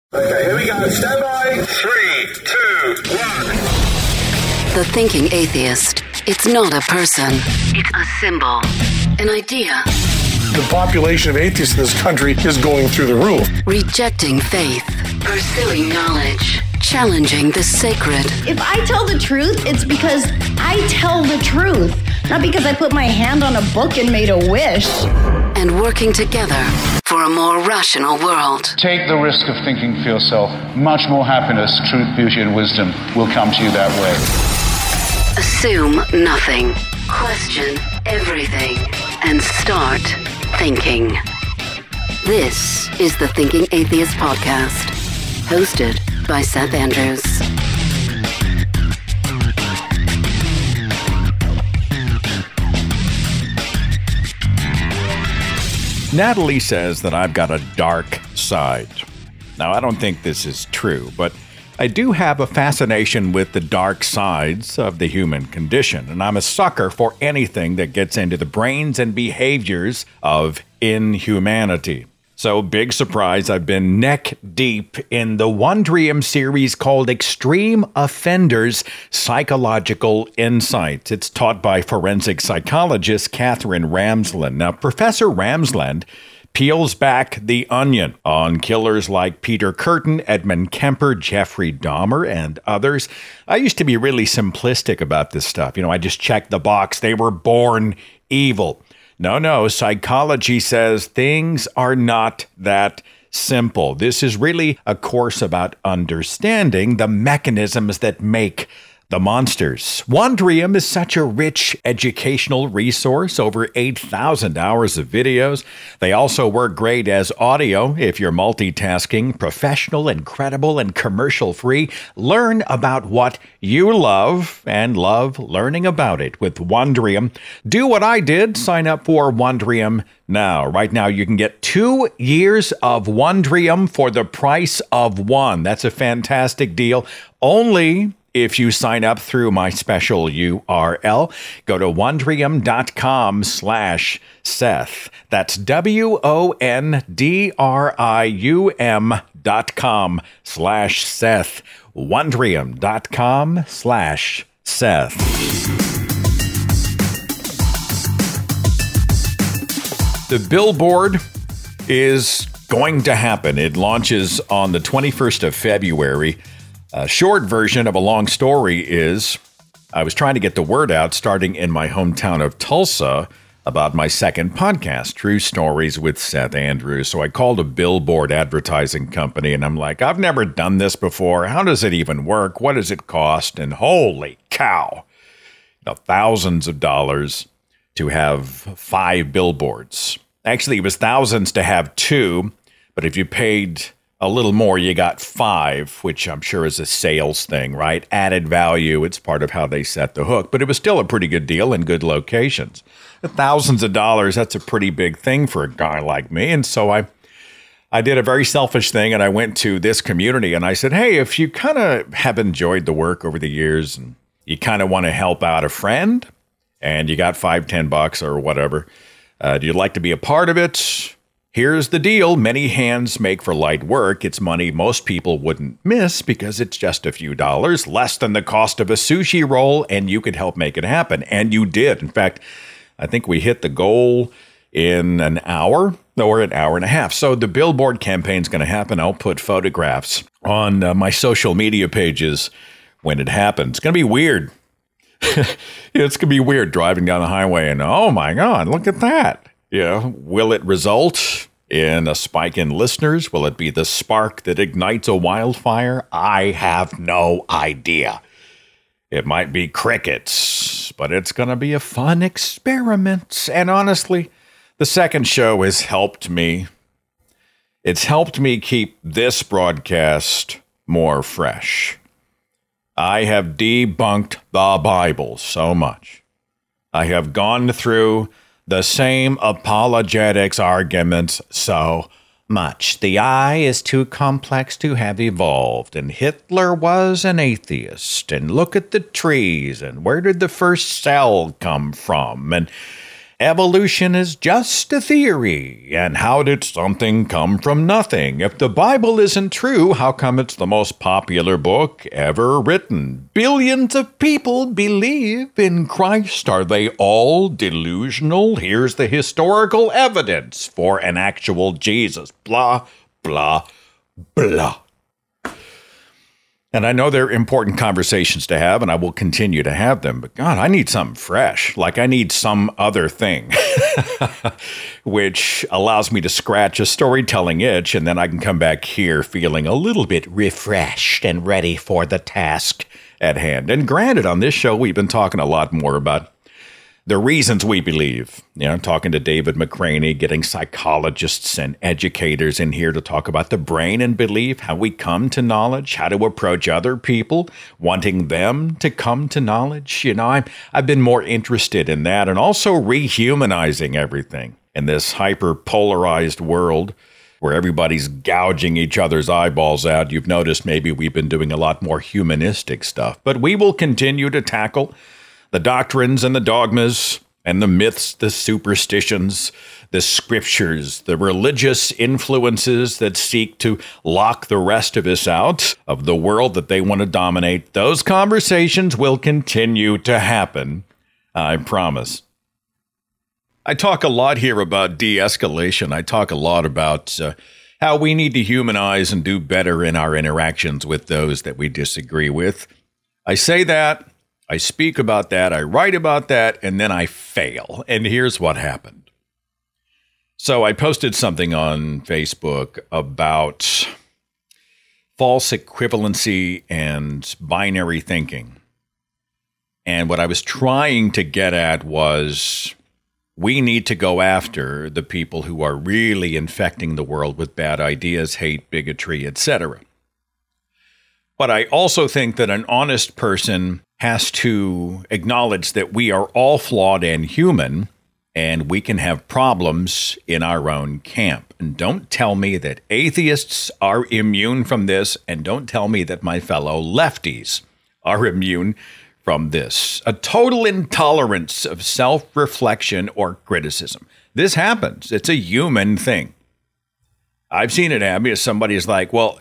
Okay, here we go. Stand by. 3, 2, 1. The thinking atheist. It's not a person. It's a symbol. An idea. The population of atheists in this country is going through the roof. Rejecting faith. Pursuing knowledge. Challenging the sacred. If I tell the truth, it's because I tell the truth. Not because I put my hand on a book and made a wish. And working together for a more rational world. Take the risk of thinking for yourself. Much more happiness, truth, beauty, and wisdom will come to you that way. Assume nothing. Question everything. And start thinking. This is the Thinking Atheist Podcast. Hosted by Seth Andrews. Natalie says that I've got a dark side. Now, I don't think this is true, but I do have a fascination with the dark sides of the human condition, and I'm a sucker for anything that gets into the brains and behaviors of inhumanity. So, big surprise, I've been neck deep in the Wondrium series called Extreme Offenders Psychological Insights. It's taught by forensic psychologist Katherine Ramsland. Now, Professor Ramsland peels back the onion on killers like Peter Kürten, Edmund Kemper, Jeffrey Dahmer, and others. I used to be really simplistic about this stuff. I just checked the box. They were born evil. No, psychology says things are not that simple. This is really a course about understanding the mechanisms that make the monsters. Wondrium is such a rich educational resource, over 8,000 hours of videos. They also work great as audio if you're multitasking, professional, incredible, and commercial-free. Learn about what you love and love learning about it with Wondrium. Do what I did. Sign up for Wondrium now. Right now, you can get 2 years of Wondrium for the price of one. That's a fantastic deal. Only if you sign up through my special URL. Go to Wondrium.com/Seth. That's WONDRIUM.com/Seth. Wondrium.com/Seth. The billboard is going to happen. It launches on the 21st of February. A short version of a long story is I was trying to get the word out starting in my hometown of Tulsa about my second podcast, True Stories with Seth Andrews. So I called a billboard advertising company and I'm like, I've never done this before. How does it even work? What does it cost? And holy cow, thousands of dollars to have 5 billboards. Actually, it was thousands to have 2, but if you paid a little more, you got 5, which I'm sure is a sales thing, right? Added value. It's part of how they set the hook. But it was still a pretty good deal in good locations. Thousands of dollars, that's a pretty big thing for a guy like me. And so I did a very selfish thing, and I went to this community, and I said, hey, if you kind of have enjoyed the work over the years, and you kind of want to help out a friend, and you got $5-10 or whatever, do you like to be a part of it? Here's the deal. Many hands make for light work. It's money most people wouldn't miss because it's just a few dollars, less than the cost of a sushi roll, and you could help make it happen. And you did. In fact, I think we hit the goal in an hour or an hour and a half. So the billboard campaign's going to happen. I'll put photographs on my social media pages when it happens. It's going to be weird. It's going to be weird driving down the highway and, oh my God, look at that. Will it result in a spike in listeners? Will it be the spark that ignites a wildfire? I have no idea. It might be crickets, but it's going to be a fun experiment. And honestly, the second show has helped me. It's helped me keep this broadcast more fresh. I have debunked the Bible so much. I have gone through the same apologetics arguments so much. The eye is too complex to have evolved, and Hitler was an atheist, and look at the trees, and where did the first cell come from, and evolution is just a theory, and how did something come from nothing? If the Bible isn't true, how come it's the most popular book ever written? Billions of people believe in Christ. Are they all delusional? Here's the historical evidence for an actual Jesus. Blah, blah, blah. And I know they're important conversations to have, and I will continue to have them. But God, I need something fresh. Like I need some other thing, which allows me to scratch a storytelling itch, and then I can come back here feeling a little bit refreshed and ready for the task at hand. And granted, on this show, we've been talking a lot more about the reasons we believe, talking to David McCraney, getting psychologists and educators in here to talk about the brain and belief, how we come to knowledge, how to approach other people, wanting them to come to knowledge. I've been more interested in that, and also rehumanizing everything in this hyper-polarized world where everybody's gouging each other's eyeballs out. You've noticed maybe we've been doing a lot more humanistic stuff, but we will continue to tackle the doctrines and the dogmas and the myths, the superstitions, the scriptures, the religious influences that seek to lock the rest of us out of the world that they want to dominate. Those conversations will continue to happen, I promise. I talk a lot here about de-escalation. I talk a lot about how we need to humanize and do better in our interactions with those that we disagree with. I say that. I speak about that, I write about that, and then I fail. And here's what happened. So I posted something on Facebook about false equivalency and binary thinking. And what I was trying to get at was we need to go after the people who are really infecting the world with bad ideas, hate, bigotry, etc. But I also think that an honest person has to acknowledge that we are all flawed and human, and we can have problems in our own camp. And don't tell me that atheists are immune from this, and don't tell me that my fellow lefties are immune from this. A total intolerance of self-reflection or criticism. This happens. It's a human thing. I've seen it happen. Somebody is like, well,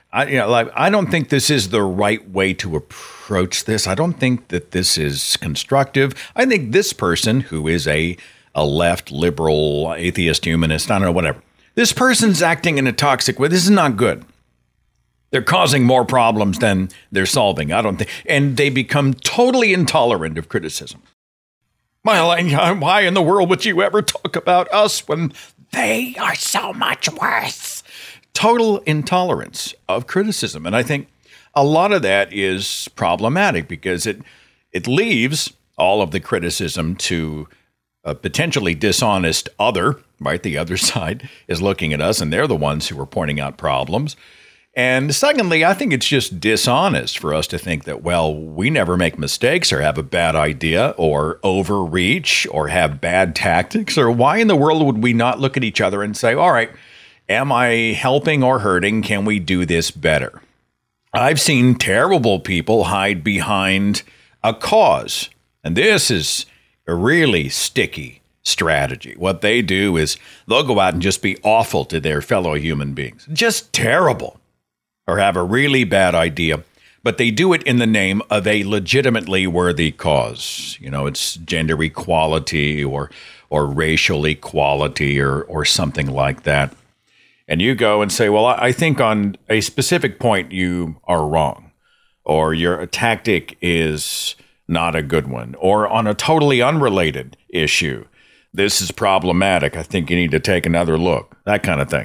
I don't think this is the right way to approach this. I don't think that this is constructive. I think this person who is a left, liberal, atheist, humanist, I don't know, whatever. This person's acting in a toxic way. This is not good. They're causing more problems than they're solving. I don't think, and they become totally intolerant of criticism. Well, why in the world would you ever talk about us when they are so much worse? Total intolerance of criticism. And I think a lot of that is problematic because it leaves all of the criticism to a potentially dishonest other, right? The other side is looking at us and they're the ones who are pointing out problems. And secondly, I think it's just dishonest for us to think that, well, we never make mistakes or have a bad idea or overreach or have bad tactics, or why in the world would we not look at each other and say, all right, am I helping or hurting? Can we do this better? I've seen terrible people hide behind a cause, and this is a really sticky strategy. What they do is they'll go out and just be awful to their fellow human beings. Just terrible. Or have a really bad idea, but they do it in the name of a legitimately worthy cause. It's gender equality or racial equality or something like that. And you go and say, well, I think on a specific point you are wrong, or your tactic is not a good one, or on a totally unrelated issue, this is problematic. I think you need to take another look, that kind of thing.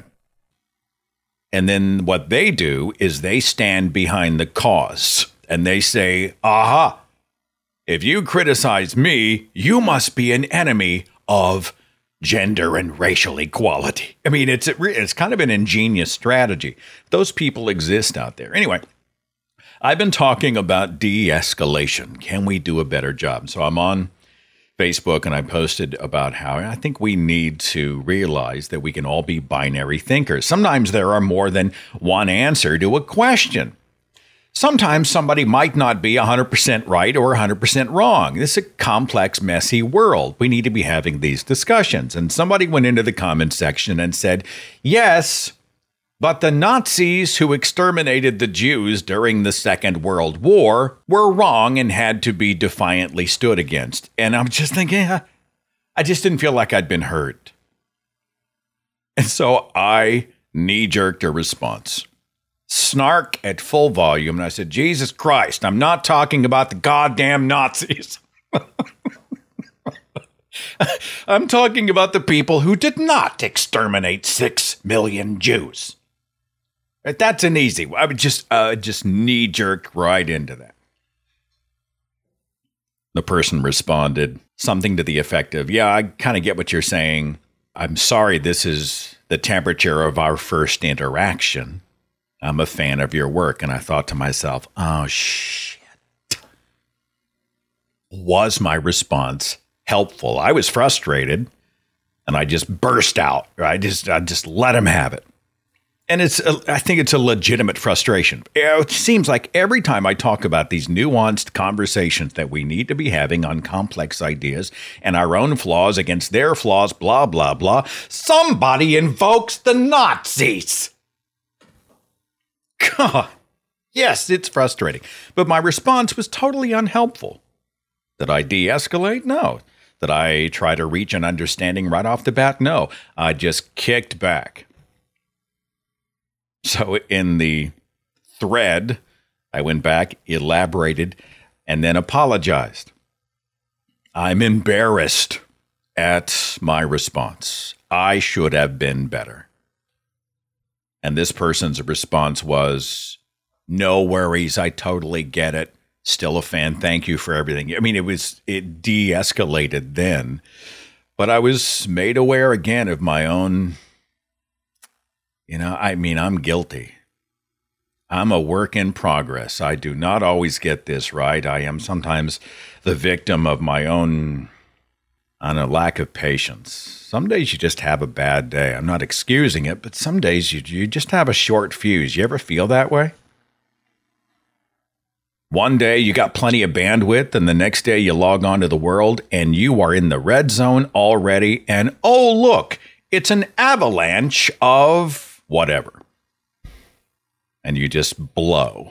And then what they do is they stand behind the cause and they say, aha, if you criticize me, you must be an enemy of gender and racial equality. I mean, it's kind of an ingenious strategy. Those people exist out there. Anyway, I've been talking about de-escalation. Can we do a better job? So I'm on Facebook and I posted about how I think we need to realize that we can all be binary thinkers. Sometimes there are more than one answer to a question. Sometimes somebody might not be 100% right or 100% wrong. This is a complex, messy world. We need to be having these discussions. And somebody went into the comment section and said, yes, but the Nazis who exterminated the Jews during the Second World War were wrong and had to be defiantly stood against. And I'm just thinking, I just didn't feel like I'd been hurt. And so I knee-jerked a response. Snark at full volume. And I said, Jesus Christ, I'm not talking about the goddamn Nazis. I'm talking about the people who did not exterminate 6 million Jews. That's an easy one. I would just knee-jerk right into that. The person responded something to the effect of, yeah, I kind of get what you're saying. I'm sorry this is the temperature of our first interaction. I'm a fan of your work. And I thought to myself, oh, shit. Was my response helpful? I was frustrated and I just burst out. I just let him have it. And I think it's a legitimate frustration. It seems like every time I talk about these nuanced conversations that we need to be having on complex ideas and our own flaws against their flaws, blah, blah, blah, somebody invokes the Nazis. God, yes, it's frustrating. But my response was totally unhelpful. Did I de-escalate? No. Did I try to reach an understanding right off the bat? No. I just kicked back. So in the thread, I went back, elaborated, and then apologized. I'm embarrassed at my response. I should have been better. And this person's response was, no worries, I totally get it. Still a fan. Thank you for everything. I mean, it de-escalated then, but I was made aware again of my own, I'm guilty. I'm a work in progress. I do not always get this right. I am sometimes the victim of my own lack of patience. Some days you just have a bad day. I'm not excusing it, but some days you just have a short fuse. You ever feel that way? One day you got plenty of bandwidth, and the next day you log on to the world, and you are in the red zone already, and oh, look, it's an avalanche of whatever. And you just blow.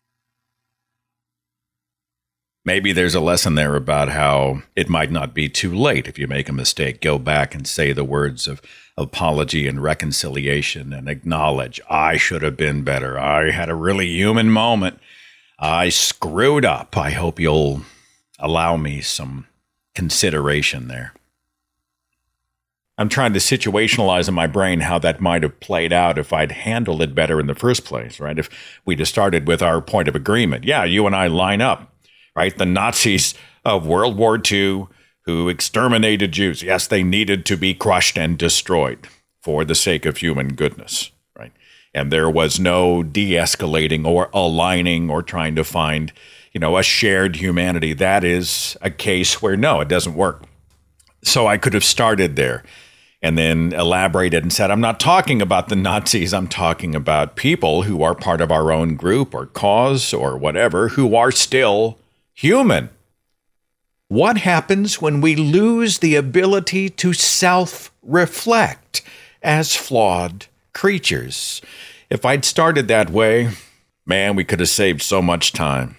Maybe there's a lesson there about how it might not be too late if you make a mistake. Go back and say the words of apology and reconciliation and acknowledge, I should have been better. I had a really human moment. I screwed up. I hope you'll allow me some consideration there. I'm trying to situationalize in my brain how that might have played out if I'd handled it better in the first place, right? If we'd have started with our point of agreement. Yeah, you and I line up. Right? The Nazis of World War II who exterminated Jews. Yes, they needed to be crushed and destroyed for the sake of human goodness. Right? And there was no de-escalating or aligning or trying to find, a shared humanity. That is a case where, no, it doesn't work. So I could have started there and then elaborated and said, I'm not talking about the Nazis. I'm talking about people who are part of our own group or cause or whatever, who are still human. What happens when we lose the ability to self-reflect as flawed creatures? If I'd started that way, man, we could have saved so much time.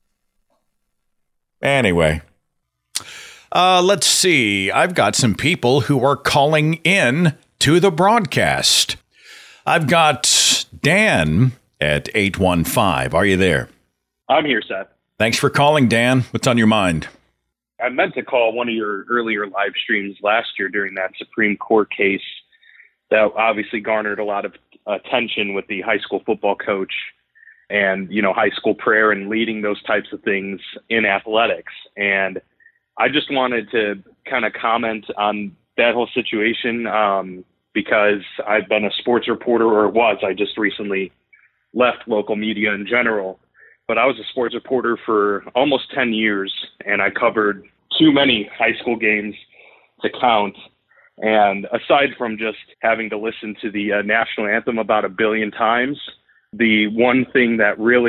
Anyway, let's see. I've got some people who are calling in to the broadcast. I've got Dan at 815. Are you there? I'm here, Seth. Thanks for calling, Dan. What's on your mind? I meant to call one of your earlier live streams last year during that Supreme Court case that obviously garnered a lot of attention with the high school football coach and, high school prayer and leading those types of things in athletics. And I just wanted to kind of comment on that whole situation because I've been a sports reporter, I just recently left local media in general. But I was a sports reporter for almost 10 years, and I covered too many high school games to count. And aside from just having to listen to the national anthem about 1 billion times, the one thing that really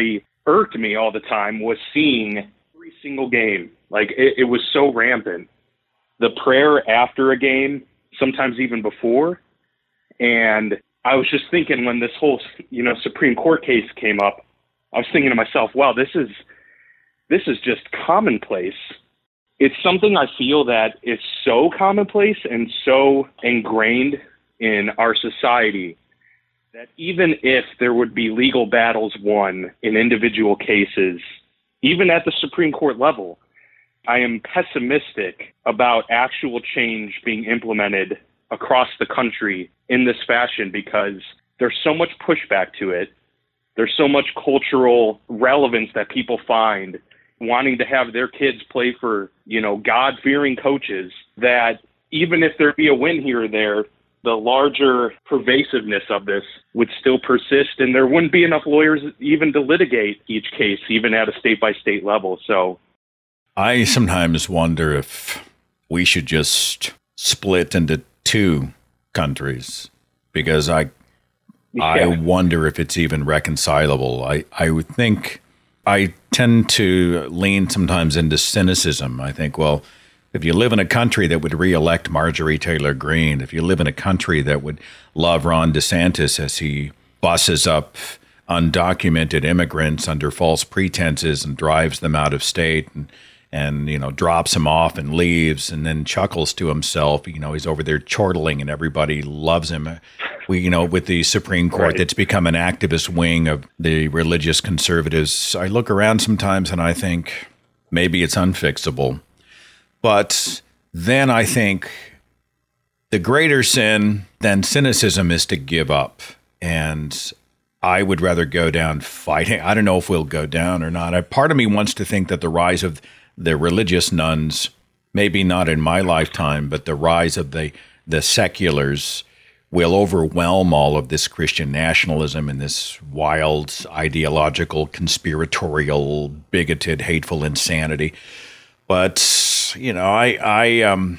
irked me all the time was seeing every single game. Like, it was so rampant. The prayer after a game, sometimes even before. And I was just thinking when this whole, Supreme Court case came up, I was thinking to myself, wow, this is just commonplace. It's something I feel that is so commonplace and so ingrained in our society that even if there would be legal battles won in individual cases, even at the Supreme Court level, I am pessimistic about actual change being implemented across the country in this fashion because there's so much pushback to it. There's so much cultural relevance that people find wanting to have their kids play for, God-fearing coaches, that even if there be a win here or there, the larger pervasiveness of this would still persist, and there wouldn't be enough lawyers even to litigate each case, even at a state-by-state level. So I sometimes wonder if we should just split into two countries, because I wonder if it's even reconcilable. I would think, I tend to lean sometimes into cynicism. I think, well, if you live in a country that would reelect Marjorie Taylor Greene, if you live in a country that would love Ron DeSantis as he busses up undocumented immigrants under false pretenses and drives them out of state and drops them off and leaves and then chuckles to himself, he's over there chortling and everybody loves him. With the Supreme Court, right, that's become an activist wing of the religious conservatives. I look around sometimes and I think maybe it's unfixable. But then I think the greater sin than cynicism is to give up. And I would rather go down fighting. I don't know if we'll go down or not. Part of me wants to think that the rise of the religious nuns, maybe not in my lifetime, but the rise of the seculars will overwhelm all of this Christian nationalism and this wild, ideological, conspiratorial, bigoted, hateful insanity. But I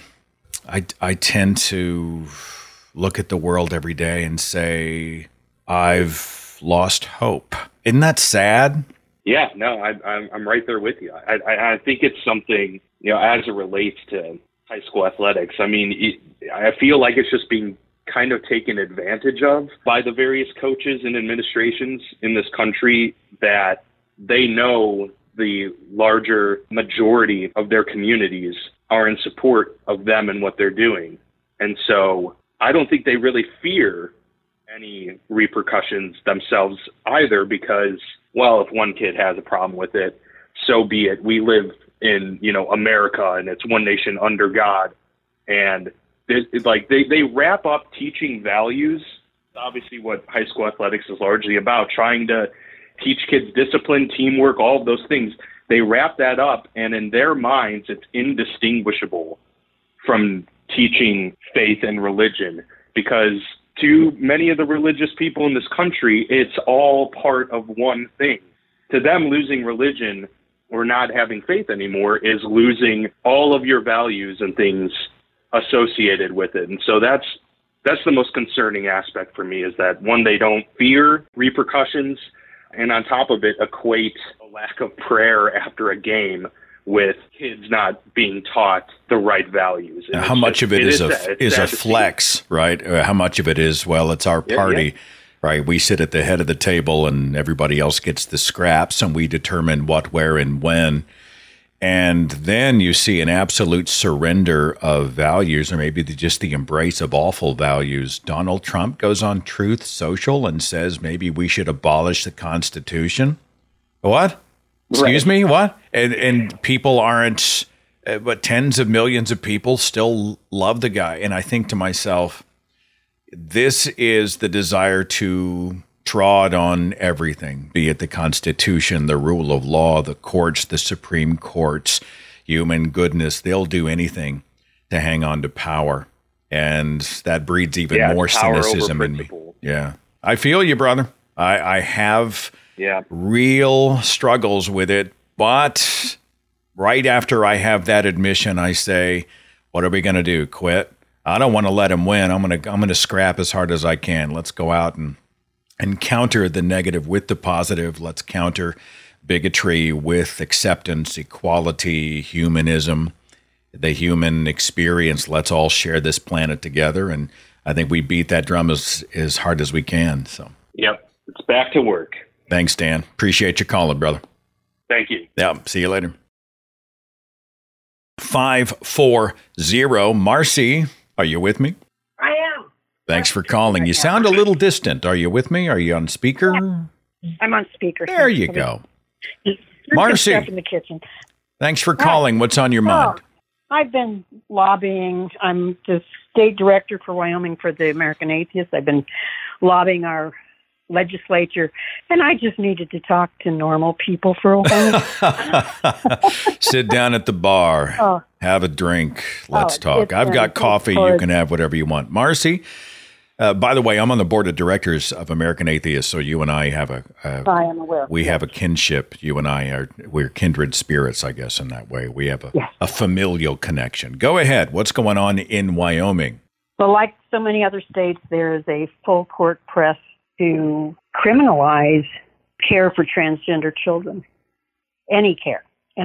tend to look at the world every day and say, I've lost hope. Isn't that sad? Yeah, no, I'm right there with you. I think it's something, as it relates to high school athletics. I mean, I feel like it's just being kind of taken advantage of by the various coaches and administrations in this country, that they know the larger majority of their communities are in support of them and what they're doing. And so I don't think they really fear any repercussions themselves either, because, well, if one kid has a problem with it, so be it. We live in, America, and it's one nation under God. And they wrap up teaching values, obviously what high school athletics is largely about, trying to teach kids discipline, teamwork, all of those things. They wrap that up, and in their minds, it's indistinguishable from teaching faith and religion, because to many of the religious people in this country, it's all part of one thing. To them, losing religion or not having faith anymore is losing all of your values and things associated with it. And so that's the most concerning aspect for me, is that, one, they don't fear repercussions, and on top of it, equate a lack of prayer after a game with kids not being taught the right values. And how much of it is a flex, right? How much of it is, well, it's our party, right? We sit at the head of the table and everybody else gets the scraps, and we determine what, where, and when. And then you see an absolute surrender of values, or maybe just the embrace of awful values. Donald Trump goes on Truth Social and says maybe we should abolish the Constitution. What? Excuse me? What? And people aren't, but tens of millions of people still love the guy. And I think to myself, this is the desire to trod on everything, be it the Constitution, the rule of law, the courts, the Supreme Courts, human goodness. They'll do anything to hang on to power. And that breeds even more cynicism in me. Yeah. I feel you, brother. I have real struggles with it. But right after I have that admission, I say, what are we going to do? Quit? I don't want to let him win. I'm going to scrap as hard as I can. Let's go out and counter the negative with the positive. Let's counter bigotry with acceptance, equality, humanism, the human experience. Let's all share this planet together. And I think we beat that drum as hard as we can. So, Yep. It's back to work. thanks, Dan. Appreciate you calling, brother. Thank you. Yeah. See you later. 540. Marcy, are you with me? I am. Thanks for calling. You sound a little distant. Are you with me? Are you on speaker? I'm on speaker. There you go. There's Marcy. stuff in the kitchen. Thanks for calling. What's on your mind? I've been lobbying. I'm the state director for Wyoming for the American Atheists. I've been lobbying our legislature, and I just needed to talk to normal people for a while. Sit down at the bar, have a drink, let's talk. I've got coffee. You can have whatever you want. Marcy, by the way, I'm on the board of directors of American Atheists, so you and I have I am aware. we have a kinship. You and I we're kindred spirits, I guess, in that way. We have a familial connection. Go ahead. What's going on in Wyoming? Well, like so many other states, there is a full court press to criminalize care for transgender children. Any care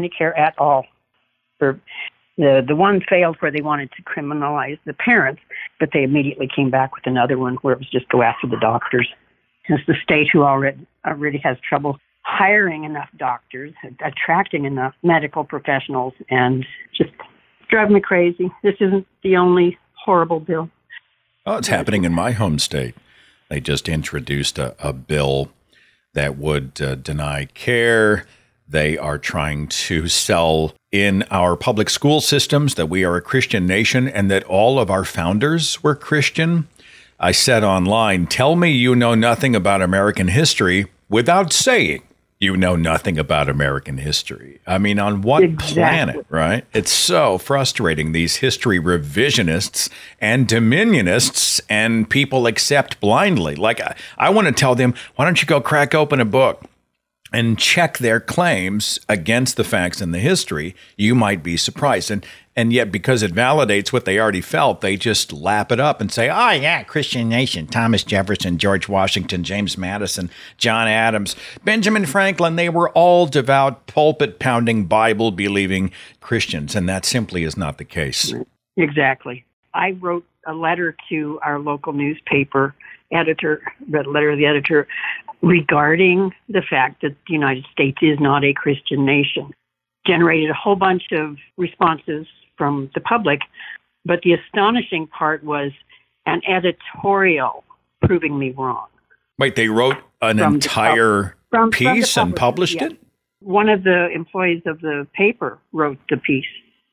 at all. For the one failed where they wanted to criminalize the parents, but they immediately came back with another one where it was just go after the doctors. It's the state who already has trouble hiring enough doctors, attracting enough medical professionals, and just driving me crazy. This isn't the only horrible bill. Oh, it's happening in my home state. They just introduced a bill that would deny care. They are trying to sell in our public school systems that we are a Christian nation and that all of our founders were Christian. I said online, tell me you know nothing about American history without saying you know nothing about American history. I mean, on what planet, right? It's so frustrating. These history revisionists and dominionists and people accept blindly. Like, I want to tell them, why don't you go crack open a book and check their claims against the facts and the history? You might be surprised. And yet, because it validates what they already felt, they just lap it up and say, oh, yeah, Christian nation, Thomas Jefferson, George Washington, James Madison, John Adams, Benjamin Franklin, they were all devout, pulpit-pounding, Bible-believing Christians. And that simply is not the case. Exactly. I wrote a letter to our local newspaper editor, read a letter to the editor, regarding the fact that the United States is not a Christian nation. Generated a whole bunch of responses from the public, but the astonishing part was an editorial proving me wrong. Wait, they wrote an entire piece and published it? One of the employees of the paper wrote the piece.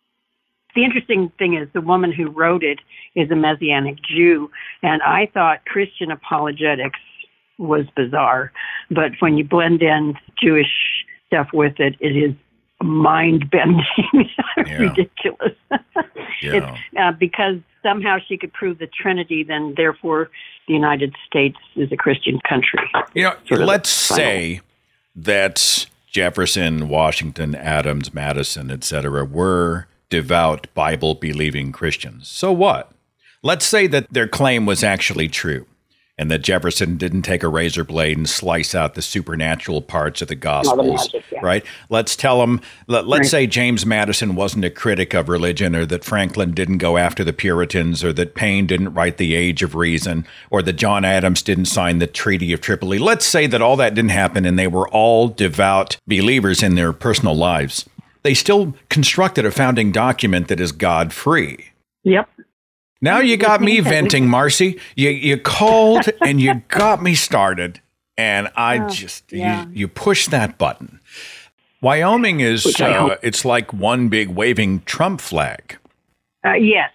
The interesting thing is the woman who wrote it is a Messianic Jew, and I thought Christian apologetics was bizarre, but when you blend in Jewish stuff with it, it is mind-bending, ridiculous. It's because somehow she could prove the Trinity, then therefore the United States is a Christian country. You know, let's say that Jefferson, Washington, Adams, Madison, etc., were devout, Bible-believing Christians. So what? Let's say that their claim was actually true, and that Jefferson didn't take a razor blade and slice out the supernatural parts of the Gospels, right? Let's tell them, let's say James Madison wasn't a critic of religion, or that Franklin didn't go after the Puritans, or that Paine didn't write the Age of Reason, or that John Adams didn't sign the Treaty of Tripoli. Let's say that all that didn't happen and they were all devout believers in their personal lives. They still constructed a founding document that is God-free. Yep. Now you got me venting, Marcy. You called and you got me started, and I you push that button. Wyoming is it's like one big waving Trump flag. Yes.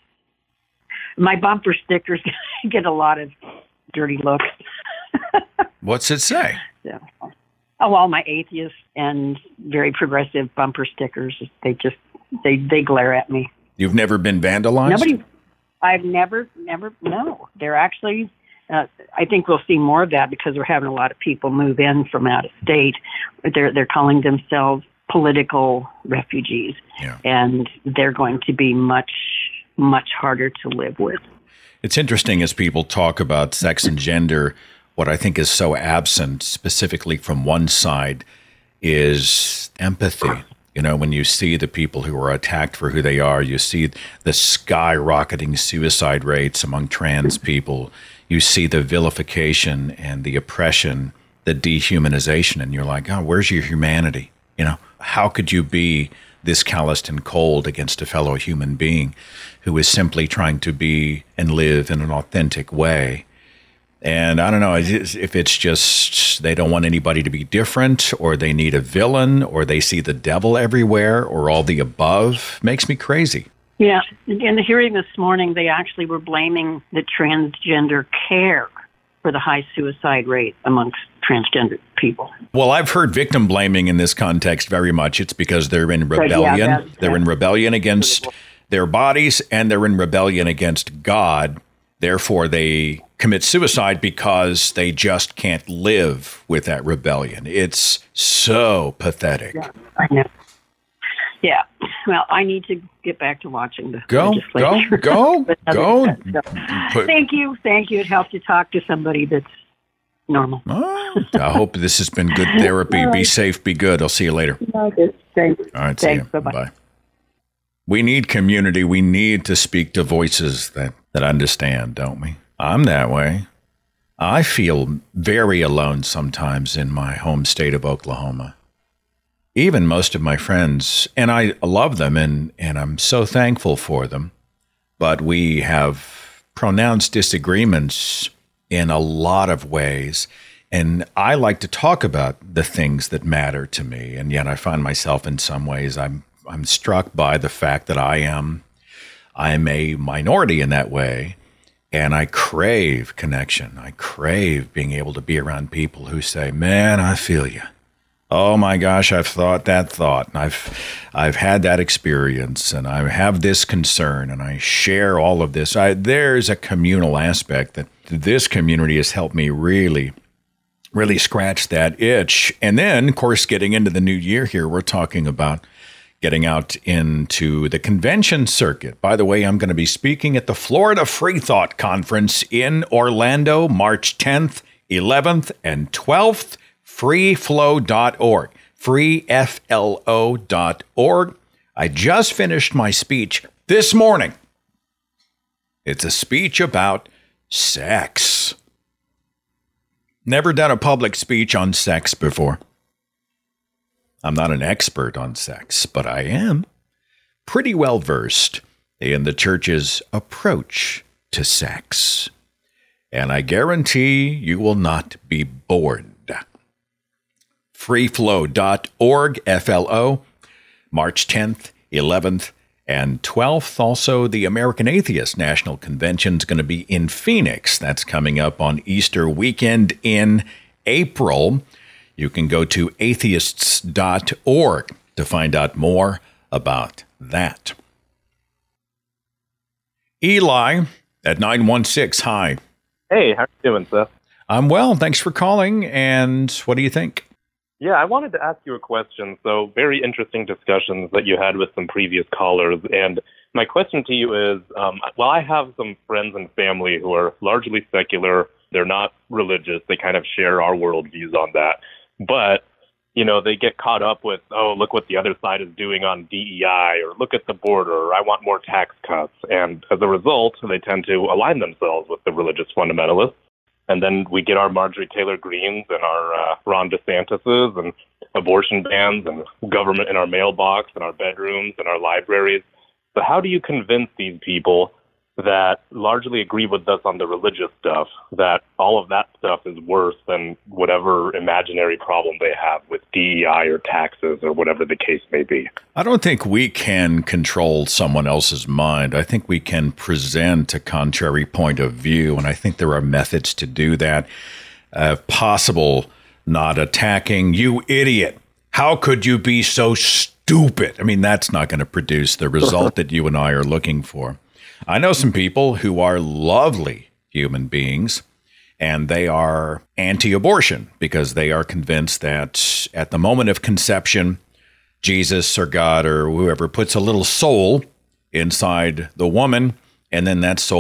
My bumper stickers get a lot of dirty looks. What's it say? Yeah. Oh, all my atheist and very progressive bumper stickers. They glare at me. You've never been vandalized? I've never, no. They're actually, I think we'll see more of that because we're having a lot of people move in from out of state. They're calling themselves political refugees, and they're going to be much, much harder to live with. It's interesting as people talk about sex and gender, what I think is so absent, specifically from one side, is empathy. You know, when you see the people who are attacked for who they are, you see the skyrocketing suicide rates among trans people, you see the vilification and the oppression, the dehumanization, and you're like, oh, where's your humanity? You know, how could you be this calloused and cold against a fellow human being who is simply trying to be and live in an authentic way? And I don't know if it's just they don't want anybody to be different, or they need a villain, or they see the devil everywhere, or all the above. Makes me crazy. Yeah. In the hearing this morning, they actually were blaming the transgender care for the high suicide rate amongst transgender people. Well, I've heard victim blaming in this context very much. It's because they're in rebellion. They're in rebellion against their bodies, and they're in rebellion against God. Therefore, they commit suicide because they just can't live with that rebellion. It's so pathetic. Yeah, I know. Yeah. Well, I need to get back to watching the Go. Thank you. It helps to talk to somebody that's normal. Oh, I hope this has been good therapy. Be safe, be good. I'll see you later. Okay. Thanks. All right, see you. Bye-bye. Bye. We need community. We need to speak to voices that understand, don't we? I'm that way. I feel very alone sometimes in my home state of Oklahoma. Even most of my friends, and I love them, and I'm so thankful for them, but we have pronounced disagreements in a lot of ways, and I like to talk about the things that matter to me, and yet I find myself in some ways I'm struck by the fact that I'm a minority in that way, and I crave connection. I crave being able to be around people who say, "Man, I feel you. Oh my gosh, I've thought that thought, and I've had that experience, and I have this concern, and I share all of this." There's a communal aspect that this community has helped me really scratch that itch. And then, of course, getting into the new year here, we're talking about getting out into the convention circuit. By the way, I'm going to be speaking at the Florida Free Thought Conference in Orlando, March 10th, 11th, and 12th. freeflow.org, freeflo.org. I just finished my speech this morning. It's a speech about sex. Never done a public speech on sex before. I'm not an expert on sex, but I am pretty well versed in the church's approach to sex. And I guarantee you will not be bored. freeflow.org, FLO, March 10th, 11th, and 12th. Also, the American Atheist National Convention is going to be in Phoenix. That's coming up on Easter weekend in April. You can go to atheists.org to find out more about that. Eli at 916, hi. Hey, how are you doing, Seth? I'm well, thanks for calling. And what do you think? Yeah, I wanted to ask you a question. So, very interesting discussions that you had with some previous callers. And my question to you is, well, I have some friends and family who are largely secular. They're not religious. They kind of share our worldviews on that. But, you know, they get caught up with, oh, look what the other side is doing on DEI, or look at the border, or I want more tax cuts. And as a result, they tend to align themselves with the religious fundamentalists. And then we get our Marjorie Taylor Greens and our Ron DeSantis's and abortion bans and government in our mailbox and our bedrooms and our libraries. So how do you convince these people that largely agree with us on the religious stuff that all of that stuff is worse than whatever imaginary problem they have with DEI or taxes or whatever the case may be? I don't think we can control someone else's mind. I think we can present a contrary point of view, and I think there are methods to do that. If possible, not attacking, "You idiot. How could you be so stupid?" I mean, that's not going to produce the result that you and I are looking for. I know some people who are lovely human beings, and they are anti-abortion because they are convinced that at the moment of conception, Jesus or God or whoever puts a little soul inside the woman, and then that soul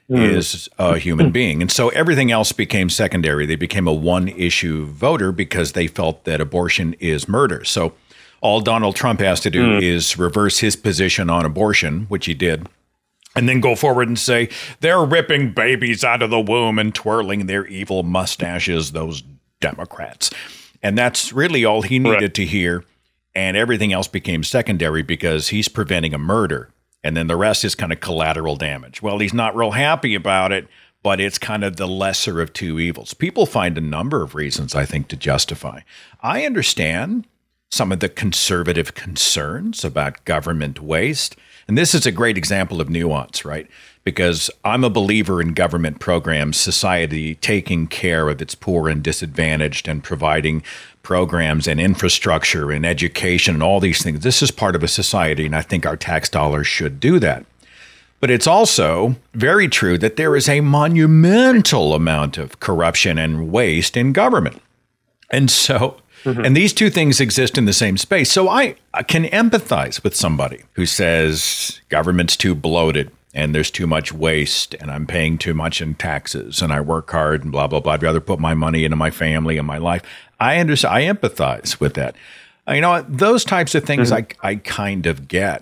is a human being. And so everything else became secondary. They became a one-issue voter because they felt that abortion is murder. So all Donald Trump has to do is reverse his position on abortion, which he did, and then go forward and say, they're ripping babies out of the womb and twirling their evil mustaches, those Democrats. And that's really all he needed to hear. And everything else became secondary because he's preventing a murder. And then the rest is kind of collateral damage. Well, he's not real happy about it, but it's kind of the lesser of two evils. People find a number of reasons, I think, to justify. I understand some of the conservative concerns about government waste. And this is a great example of nuance, right? Because I'm a believer in government programs, society taking care of its poor and disadvantaged and providing programs and infrastructure and education and all these things. This is part of a society, and I think our tax dollars should do that. But it's also very true that there is a monumental amount of corruption and waste in government. And so, and these two things exist in the same space. So I can empathize with somebody who says government's too bloated and there's too much waste and I'm paying too much in taxes and I work hard and blah, blah, blah. I'd rather put my money into my family and my life. I understand. I empathize with that. You know, those types of things I kind of get.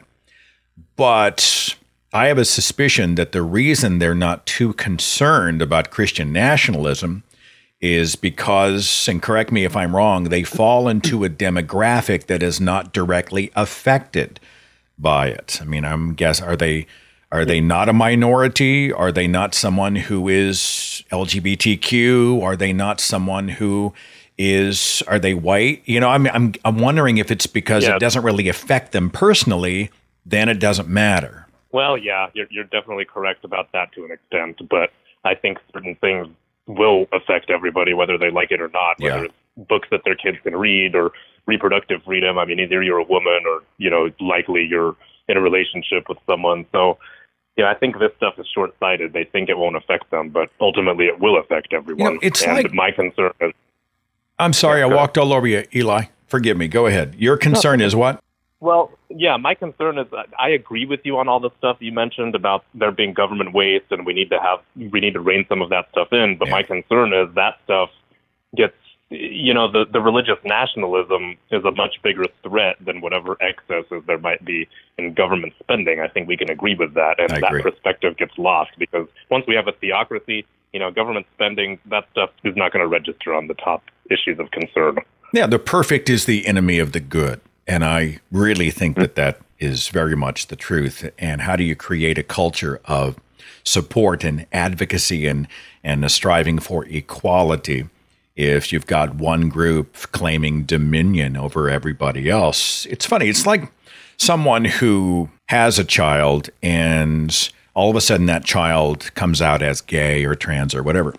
But I have a suspicion that the reason they're not too concerned about Christian nationalism is because, and correct me if I'm wrong, they fall into a demographic that is not directly affected by it. I mean, I'm guessing, are they not a minority? Are they not someone who is LGBTQ? Are they not someone who are they white? You know, I'm wondering if it's because it doesn't really affect them personally, then it doesn't matter. Well, yeah, you're definitely correct about that to an extent, but I think certain things will affect everybody, whether they like it or not, whether it's books that their kids can read or reproductive freedom. I mean, either you're a woman or, you know, likely you're in a relationship with someone. So, yeah, I think this stuff is short-sighted. They think it won't affect them, but ultimately it will affect everyone. You know, it's and my concern is... I'm sorry, I walked all over you, Eli. Forgive me. Go ahead. Your concern is what? Well, yeah, my concern is that I agree with you on all the stuff you mentioned about there being government waste and we need to rein some of that stuff in. But my concern is that stuff gets, you know, the religious nationalism is a much bigger threat than whatever excesses there might be in government spending. I think we can agree with that. And that perspective gets lost because once we have a theocracy, you know, government spending, that stuff is not going to register on the top issues of concern. Yeah, the perfect is the enemy of the good. And I really think that is very much the truth. And how do you create a culture of support and advocacy and a striving for equality if you've got one group claiming dominion over everybody else? It's funny. It's like someone who has a child and all of a sudden that child comes out as gay or trans or whatever.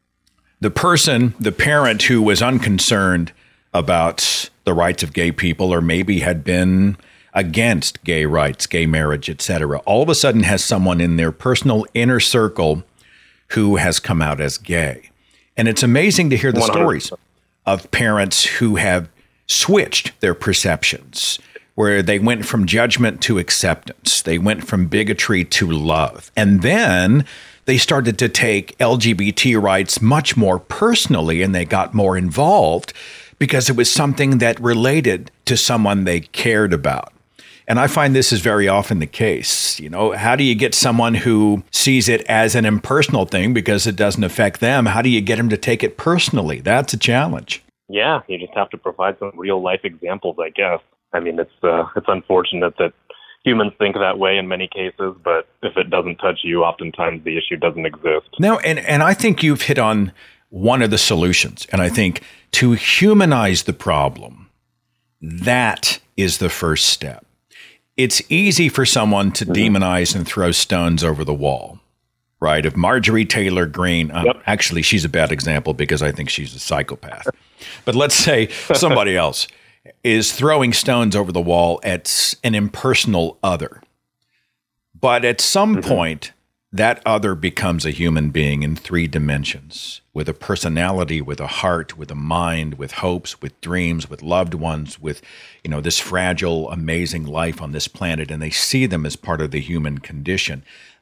The parent who was unconcerned about the rights of gay people or maybe had been against gay rights, gay marriage, etc., all of a sudden has someone in their personal inner circle who has come out as gay. And it's amazing to hear the 100%. Stories of parents who have switched their perceptions, where they went from judgment to acceptance. They went from bigotry to love. And then they started to take LGBT rights much more personally, and they got more involved because it was something that related to someone they cared about. And I find this is very often the case. You know, how do you get someone who sees it as an impersonal thing because it doesn't affect them? How do you get them to take it personally? That's a challenge. Yeah, you just have to provide some real life examples, I guess. I mean, it's unfortunate that humans think that way in many cases, but if it doesn't touch you, oftentimes the issue doesn't exist. No, and I think you've hit on one of the solutions. And I think to humanize the problem, that is the first step. It's easy for someone to demonize and throw stones over the wall, right? If Marjorie Taylor Greene, actually, she's a bad example because I think she's a psychopath. But let's say somebody else is throwing stones over the wall at an impersonal other. But at some point, that other becomes a human being in 3 dimensions, with a personality, with a heart, with a mind, with hopes, with dreams, with loved ones, with, you know, this fragile, amazing life on this planet, and they see them as part of the human condition.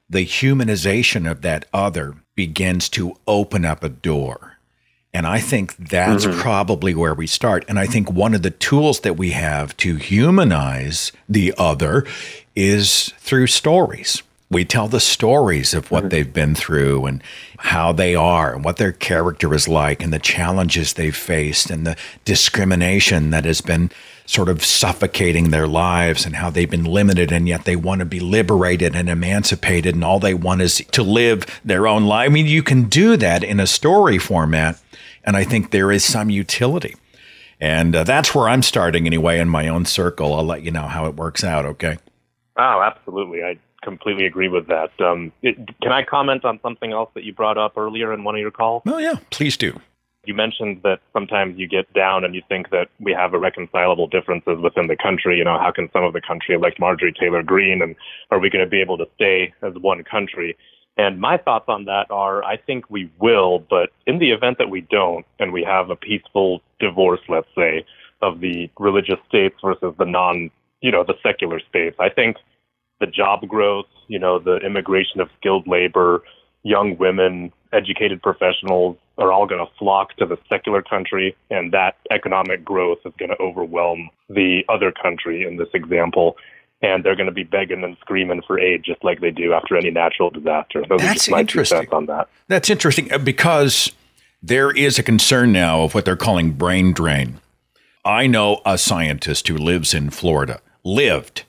the humanization of that other begins to open up a door. And I think that's probably where we start. And I think one of the tools that we have to humanize the other is through stories. We tell the stories of what they've been through and how they are and what their character is like and the challenges they've faced and the discrimination that has been sort of suffocating their lives and how they've been limited, and yet they want to be liberated and emancipated, and all they want is to live their own life. I mean, you can do that in a story format, and I think there is some utility. And that's where I'm starting anyway in my own circle. I'll let you know how it works out, okay? Oh, absolutely. I completely agree with that. Can I comment on something else that you brought up earlier in one of your calls? Oh, yeah, please do. You mentioned that sometimes you get down and you think that we have irreconcilable differences within the country. You know, how can some of the country elect Marjorie Taylor Greene, and are we going to be able to stay as one country? And my thoughts on that are, I think we will, but in the event that we don't, and we have a peaceful divorce, let's say, of the religious states versus the secular states, I think the job growth, the immigration of skilled labor, young women, educated professionals are all going to flock to the secular country, and that economic growth is going to overwhelm the other country in this example. And they're going to be begging and screaming for aid just like they do after any natural disaster. That's interesting. On that. That's interesting because there is a concern now of what they're calling brain drain. I know a scientist who lives in Florida, lived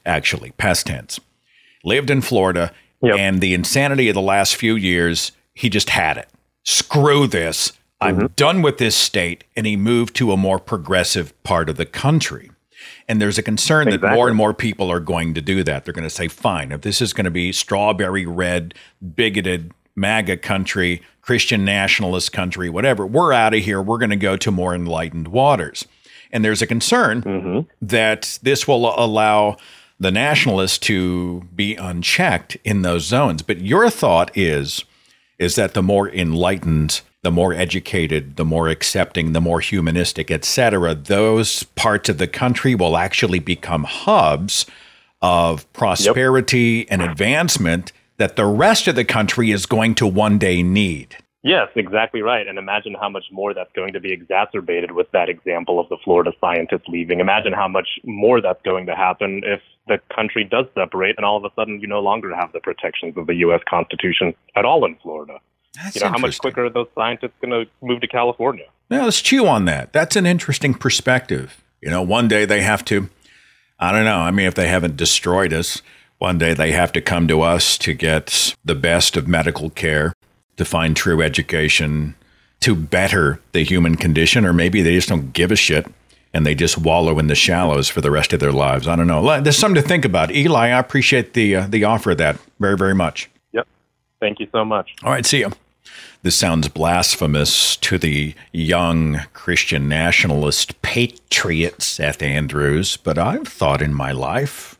in Florida, and the insanity of the last few years, he just had it. Screw this. I'm done with this state. And he moved to a more progressive part of the country. And there's a concern that more and more people are going to do that. They're going to say, fine, if this is going to be strawberry red, bigoted, MAGA country, Christian nationalist country, whatever, we're out of here. We're going to go to more enlightened waters. And there's a concern that this will allow the nationalists to be unchecked in those zones. But your thought is that the more enlightened, the more educated, the more accepting, the more humanistic, et cetera, those parts of the country will actually become hubs of prosperity and advancement that the rest of the country is going to one day need. Yes, exactly right. And imagine how much more that's going to be exacerbated with that example of the Florida scientist leaving. Imagine how much more that's going to happen if the country does separate and all of a sudden you no longer have the protections of the U.S. Constitution at all in Florida. That's how much quicker are those scientists going to move to California? Now, let's chew on that. That's an interesting perspective. One day they have to, I don't know, I mean, if they haven't destroyed us, one day they have to come to us to get the best of medical care, to find true education, to better the human condition, or maybe they just don't give a shit and they just wallow in the shallows for the rest of their lives. I don't know. There's something to think about. Eli, I appreciate the offer of that very, very much. Yep. Thank you so much. All right, see you. This sounds blasphemous to the young Christian nationalist patriot Seth Andrews, but I've thought in my life,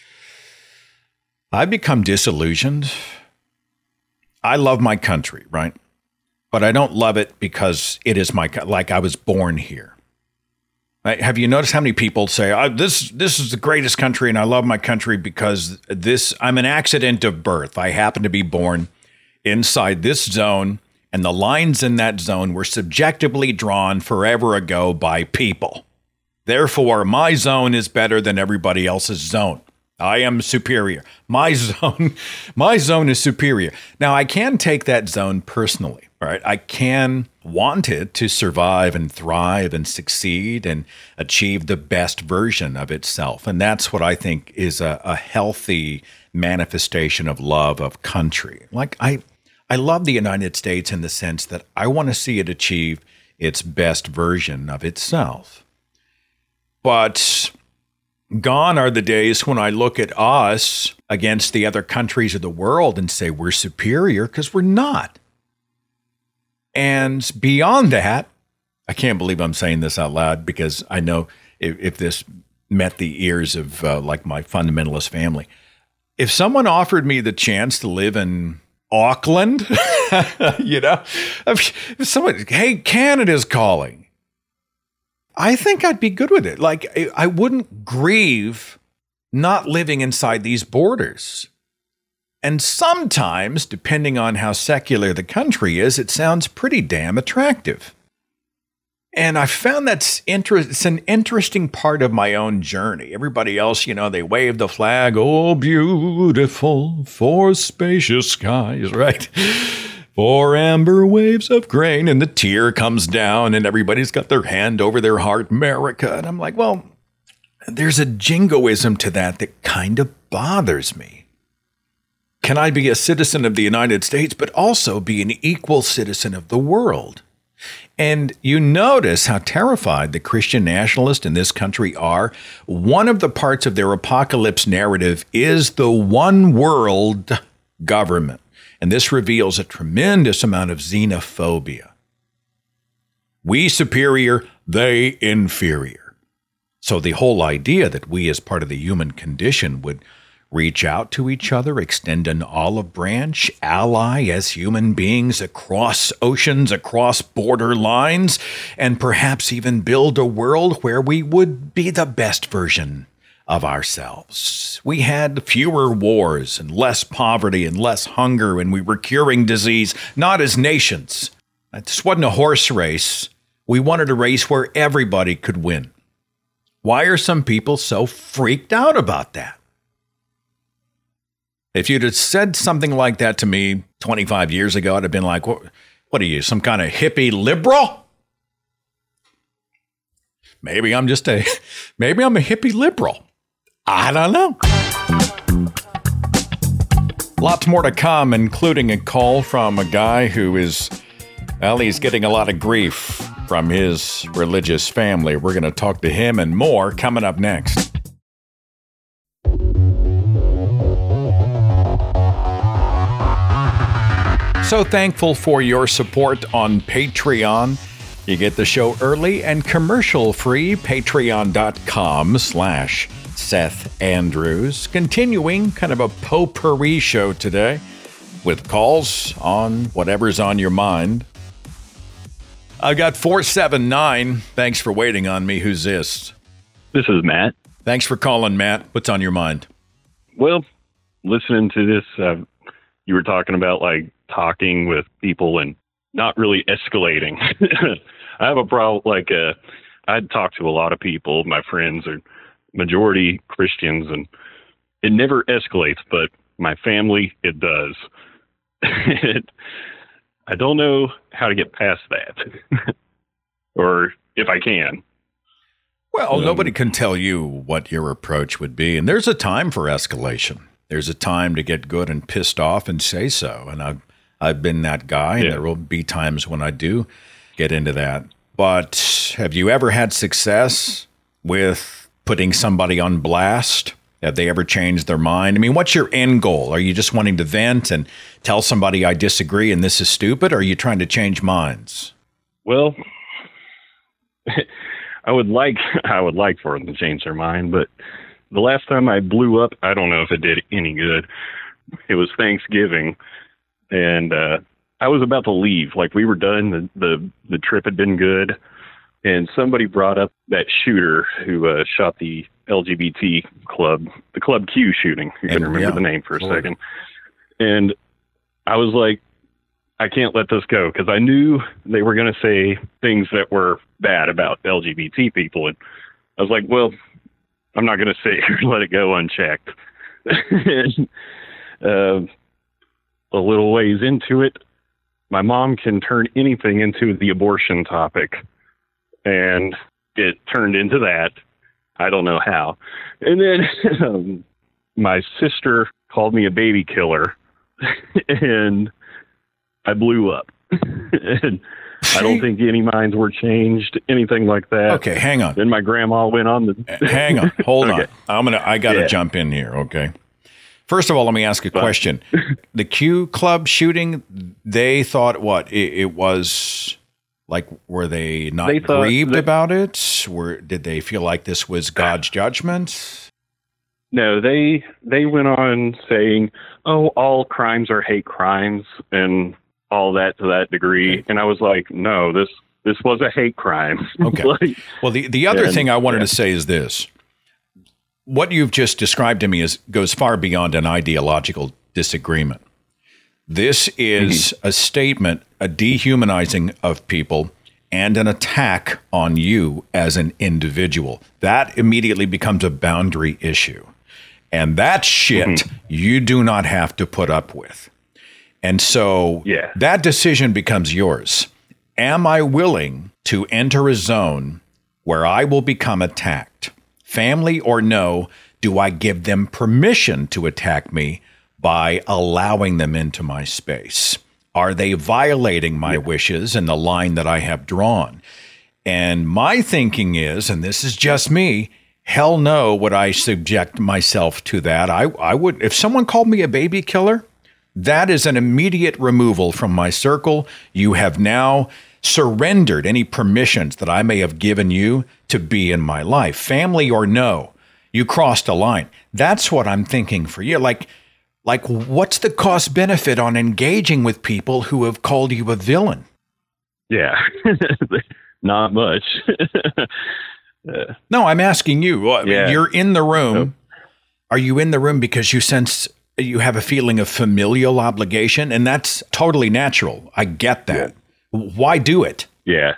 I've become disillusioned. I love my country, right? But I don't love it because it is like I was born here. Right? Have you noticed how many people say, this is the greatest country and I love my country because I'm an accident of birth. I happen to be born inside this zone, and the lines in that zone were subjectively drawn forever ago by people. Therefore, my zone is better than everybody else's zone. I am superior. My zone is superior. Now, I can take that zone personally, right? I can want it to survive and thrive and succeed and achieve the best version of itself. And that's what I think is a healthy manifestation of love of country. Like I love the United States in the sense that I want to see it achieve its best version of itself. But gone are the days when I look at us against the other countries of the world and say we're superior, because we're not. And beyond that, I can't believe I'm saying this out loud, because I know if this met the ears of like my fundamentalist family, if someone offered me the chance to live in Auckland, if someone, hey, Canada's calling, I think I'd be good with it. Like, I wouldn't grieve not living inside these borders. And sometimes, depending on how secular the country is, it sounds pretty damn attractive. And I found it's an interesting part of my own journey. Everybody else, they wave the flag, oh, beautiful, for spacious skies, right? For amber waves of grain, and the tear comes down, and everybody's got their hand over their heart, America. And I'm like, well, there's a jingoism to that kind of bothers me. Can I be a citizen of the United States, but also be an equal citizen of the world? And you notice how terrified the Christian nationalists in this country are. One of the parts of their apocalypse narrative is the one world government. And this reveals a tremendous amount of xenophobia. We superior, they inferior. So the whole idea that we as part of the human condition would reach out to each other, extend an olive branch, ally as human beings across oceans, across border lines, and perhaps even build a world where we would be the best version of ourselves. We had fewer wars and less poverty and less hunger, and we were curing disease, not as nations. This wasn't a horse race. We wanted a race where everybody could win. Why are some people so freaked out about that? If you'd have said something like that to me 25 years ago, I'd have been like, what are you, some kind of hippie liberal? Maybe I'm a hippie liberal. I don't know. Lots more to come, including a call from a guy who he's getting a lot of grief from his religious family. We're going to talk to him and more coming up next. So thankful for your support on Patreon. You get the show early and commercial-free, patreon.com/Seth Andrews. Continuing kind of a potpourri show today with calls on whatever's on your mind. I got 479. Thanks for waiting on me. Who's this? This is Matt. Thanks for calling, Matt. What's on your mind? Well, listening to this, you were talking about talking with people and not really escalating. I have a problem. I'd talk to a lot of people. My friends are majority Christians, and it never escalates. But my family, it does. I don't know how to get past that, or if I can. Well, nobody can tell you what your approach would be, and there's a time for escalation. There's a time to get good and pissed off and say so, and I've been that guy, and there will be times when I do get into that. But have you ever had success with putting somebody on blast? Have they ever changed their mind? I mean, what's your end goal? Are you just wanting to vent and tell somebody I disagree and this is stupid, or are you trying to change minds? Well, I would like for them to change their mind, but the last time I blew up, I don't know if it did any good. It was Thanksgiving, and I was about to leave. We were done. The trip had been good, and somebody brought up that shooter who shot the LGBT club, the Club Q shooting. You can remember the name for a second. And I was like, I can't let this go, because I knew they were going to say things that were bad about LGBT people. And I was like, well, I'm not going to sit here and let it go unchecked. A little ways into it, my mom can turn anything into the abortion topic. And it turned into that. I don't know how. And then my sister called me a baby killer, and I blew up. And I don't think any minds were changed, anything like that. Okay, hang on. Then my grandma went on the... Hang on, hold on. I got to jump in here, okay? First of all, let me ask a question. The Q Club shooting, they thought what? It was... were they not grieved about it? Did they feel like this was God's judgment? No, they went on saying, "Oh, all crimes are hate crimes," and all that to that degree. And I was like, "No, this was a hate crime." Okay. Well, the other thing I wanted to say is this: what you've just described to me goes far beyond an ideological disagreement. This is a statement, a dehumanizing of people, and an attack on you as an individual. That immediately becomes a boundary issue. And that shit you do not have to put up with. And so that decision becomes yours. Am I willing to enter a zone where I will become attacked? Family or no, do I give them permission to attack me by allowing them into my space? Are they violating my wishes and the line that I have drawn? And my thinking is, and this is just me, hell no would I subject myself to that. I would, if someone called me a baby killer, that is an immediate removal from my circle. You have now surrendered any permissions that I may have given you to be in my life. Family or no, you crossed a line. That's what I'm thinking for you. Like, what's the cost benefit on engaging with people who have called you a villain? Yeah, not much. No, I'm asking you. I mean, you're in the room. Nope. Are you in the room because you sense you have a feeling of familial obligation? And that's totally natural. I get that. Yeah. Why do it? Yeah.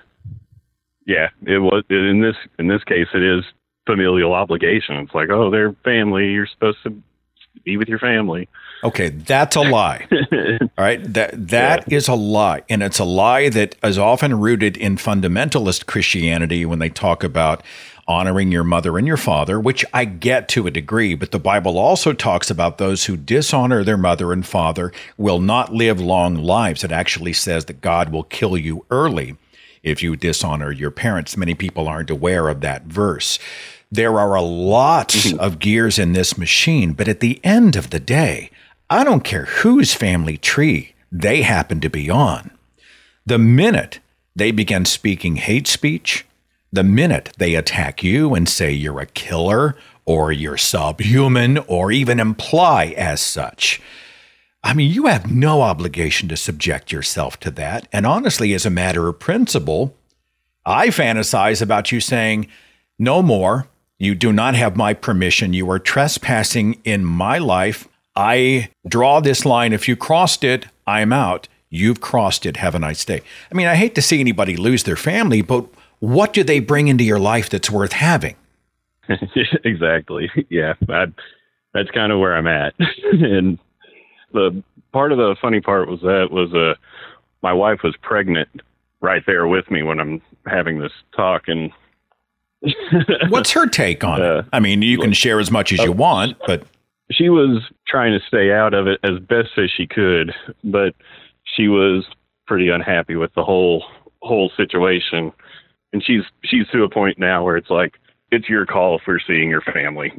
It was in this case. It is familial obligation. It's like, oh, they're family. You're supposed to be with your family. Okay, that's a lie. All right, that is a lie, and it's a lie that is often rooted in fundamentalist Christianity when they talk about honoring your mother and your father, which I get to a degree, but the Bible also talks about those who dishonor their mother and father will not live long lives. It actually says that God will kill you early if you dishonor your parents. Many people aren't aware of that verse. There are a lot of gears in this machine, but at the end of the day, I don't care whose family tree they happen to be on. The minute they begin speaking hate speech, the minute they attack you and say you're a killer or you're subhuman or even imply as such, I mean, you have no obligation to subject yourself to that. And honestly, as a matter of principle, I fantasize about you saying, no more. You do not have my permission. You are trespassing in my life. I draw this line. If you crossed it, I'm out. You've crossed it. Have a nice day. I mean, I hate to see anybody lose their family, but what do they bring into your life that's worth having? Exactly. Yeah, that's kind of where I'm at. And the funny part was my wife was pregnant right there with me when I'm having this talk. And what's her take on it? I mean, you can share as much as you want, but she was trying to stay out of it as best as she could, but she was pretty unhappy with the whole situation. And she's to a point now where it's like, it's your call for seeing your family.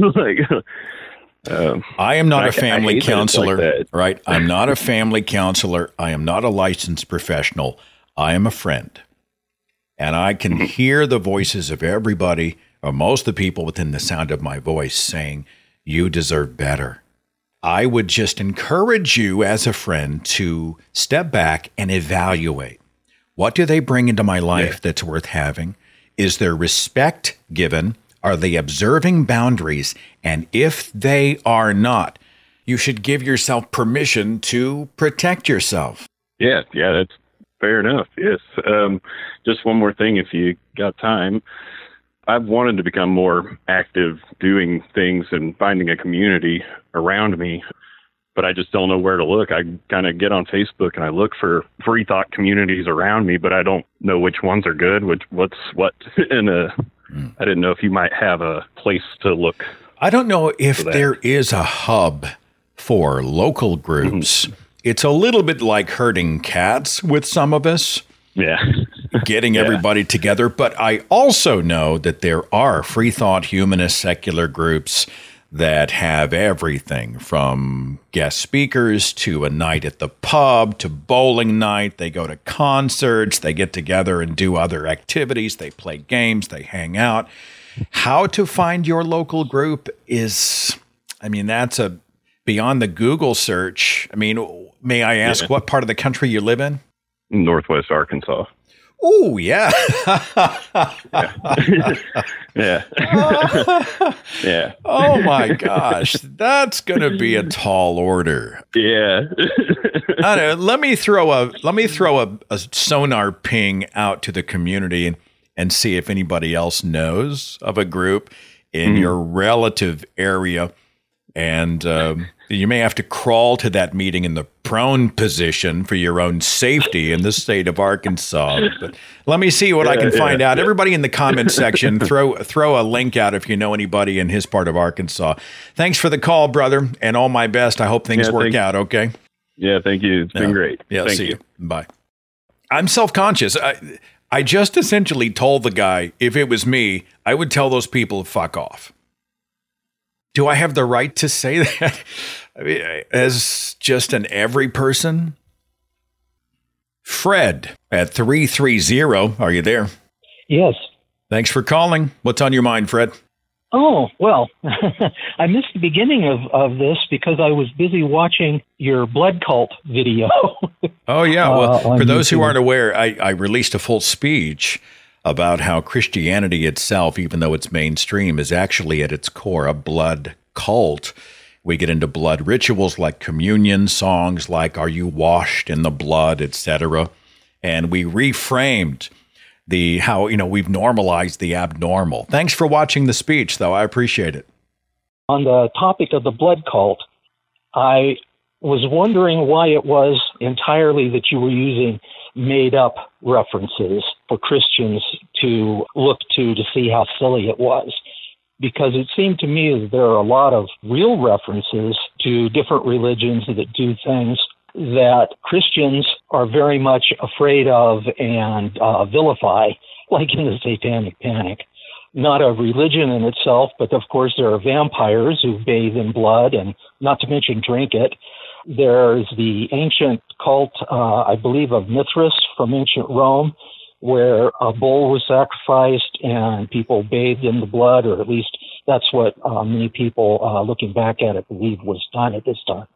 I am not a family counselor, like right? I'm not a family counselor. I am not a licensed professional. I am a friend. And I can hear the voices of everybody, or most of the people within the sound of my voice, saying, you deserve better. I would just encourage you as a friend to step back and evaluate. What do they bring into my life that's worth having? Is there respect given? Are they observing boundaries? And if they are not, you should give yourself permission to protect yourself. Yeah, that's fair enough. Yes. Just one more thing, if you got time. I've wanted to become more active doing things and finding a community around me, but I just don't know where to look. I kind of get on Facebook and I look for free thought communities around me, but I don't know which ones are good, what's what. And I didn't know if you might have a place to look. I don't know if there is a hub for local groups. It's a little bit like herding cats with some of us. Yeah. Getting everybody together. But I also know that there are free thought, humanist, secular groups that have everything from guest speakers to a night at the pub to bowling night. They go to concerts. They get together and do other activities. They play games. They hang out. How to find your local group is, I mean, that's beyond the Google search. I mean, may I ask what part of the country you live in? Northwest Arkansas. Oh, yeah. Yeah. Yeah. Oh my gosh, that's going to be a tall order. Yeah. I don't know, let me throw a sonar ping out to the community and see if anybody else knows of a group in your relative area. And you may have to crawl to that meeting in the prone position for your own safety in the state of Arkansas. But let me see what I can find out. Everybody in the comment section, throw a link out if you know anybody in his part of Arkansas. Thanks for the call, brother, and all my best. I hope things work out, okay? Yeah, thank you. It's been great. Yeah, see you. Bye. I'm self-conscious. I just essentially told the guy, if it was me, I would tell those people to fuck off. Do I have the right to say that? I mean, as just an every person? Fred at 330. Are you there? Yes. Thanks for calling. What's on your mind, Fred? Oh, well, I missed the beginning of this because I was busy watching your blood cult video. Oh, yeah. Well, for those who aren't aware, I released a full speech about how Christianity itself, even though it's mainstream, is actually at its core a blood cult. We get into blood rituals like communion, songs like "Are you washed in the blood," etc. And we reframed how we've normalized the abnormal. Thanks for watching the speech, though. I appreciate it. On the topic of the blood cult, I was wondering why it was entirely that you were using made-up references for Christians to look to see how silly it was. Because it seemed to me that there are a lot of real references to different religions that do things that Christians are very much afraid of and vilify, like in the Satanic Panic. Not a religion in itself, but of course there are vampires who bathe in blood and not to mention drink it. There's the ancient cult, I believe, of Mithras from ancient Rome, where a bull was sacrificed and people bathed in the blood, or at least that's what many people looking back at it believe was done at this time.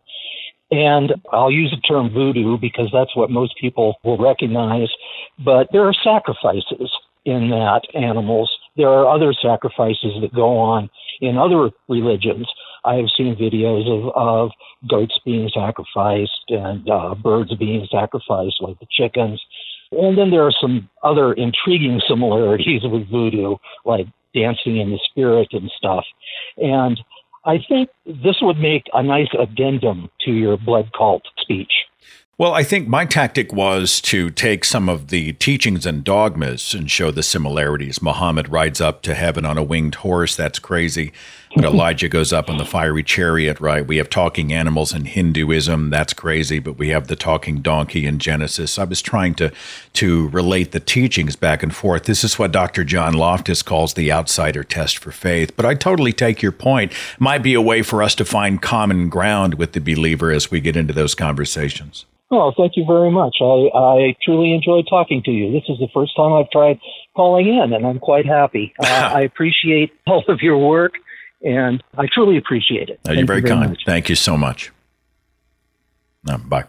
And I'll use the term voodoo because that's what most people will recognize, but there are sacrifices in that, animals. There are other sacrifices that go on in other religions. I have seen videos of goats being sacrificed and birds being sacrificed, like the chickens. And then there are some other intriguing similarities with voodoo, like dancing in the spirit and stuff. And I think this would make a nice addendum to your blood cult speech. Well, I think my tactic was to take some of the teachings and dogmas and show the similarities. Muhammad rides up to heaven on a winged horse. That's crazy. But Elijah goes up on the fiery chariot, right? We have talking animals in Hinduism. That's crazy. But we have the talking donkey in Genesis. I was trying to relate the teachings back and forth. This is what Dr. John Loftus calls the outsider test for faith. But I totally take your point. Might be a way for us to find common ground with the believer as we get into those conversations. Oh, thank you very much. I truly enjoyed talking to you. This is the first time I've tried calling in, and I'm quite happy. I appreciate all of your work, and I truly appreciate it. You're very kind. Thank you so much. Bye.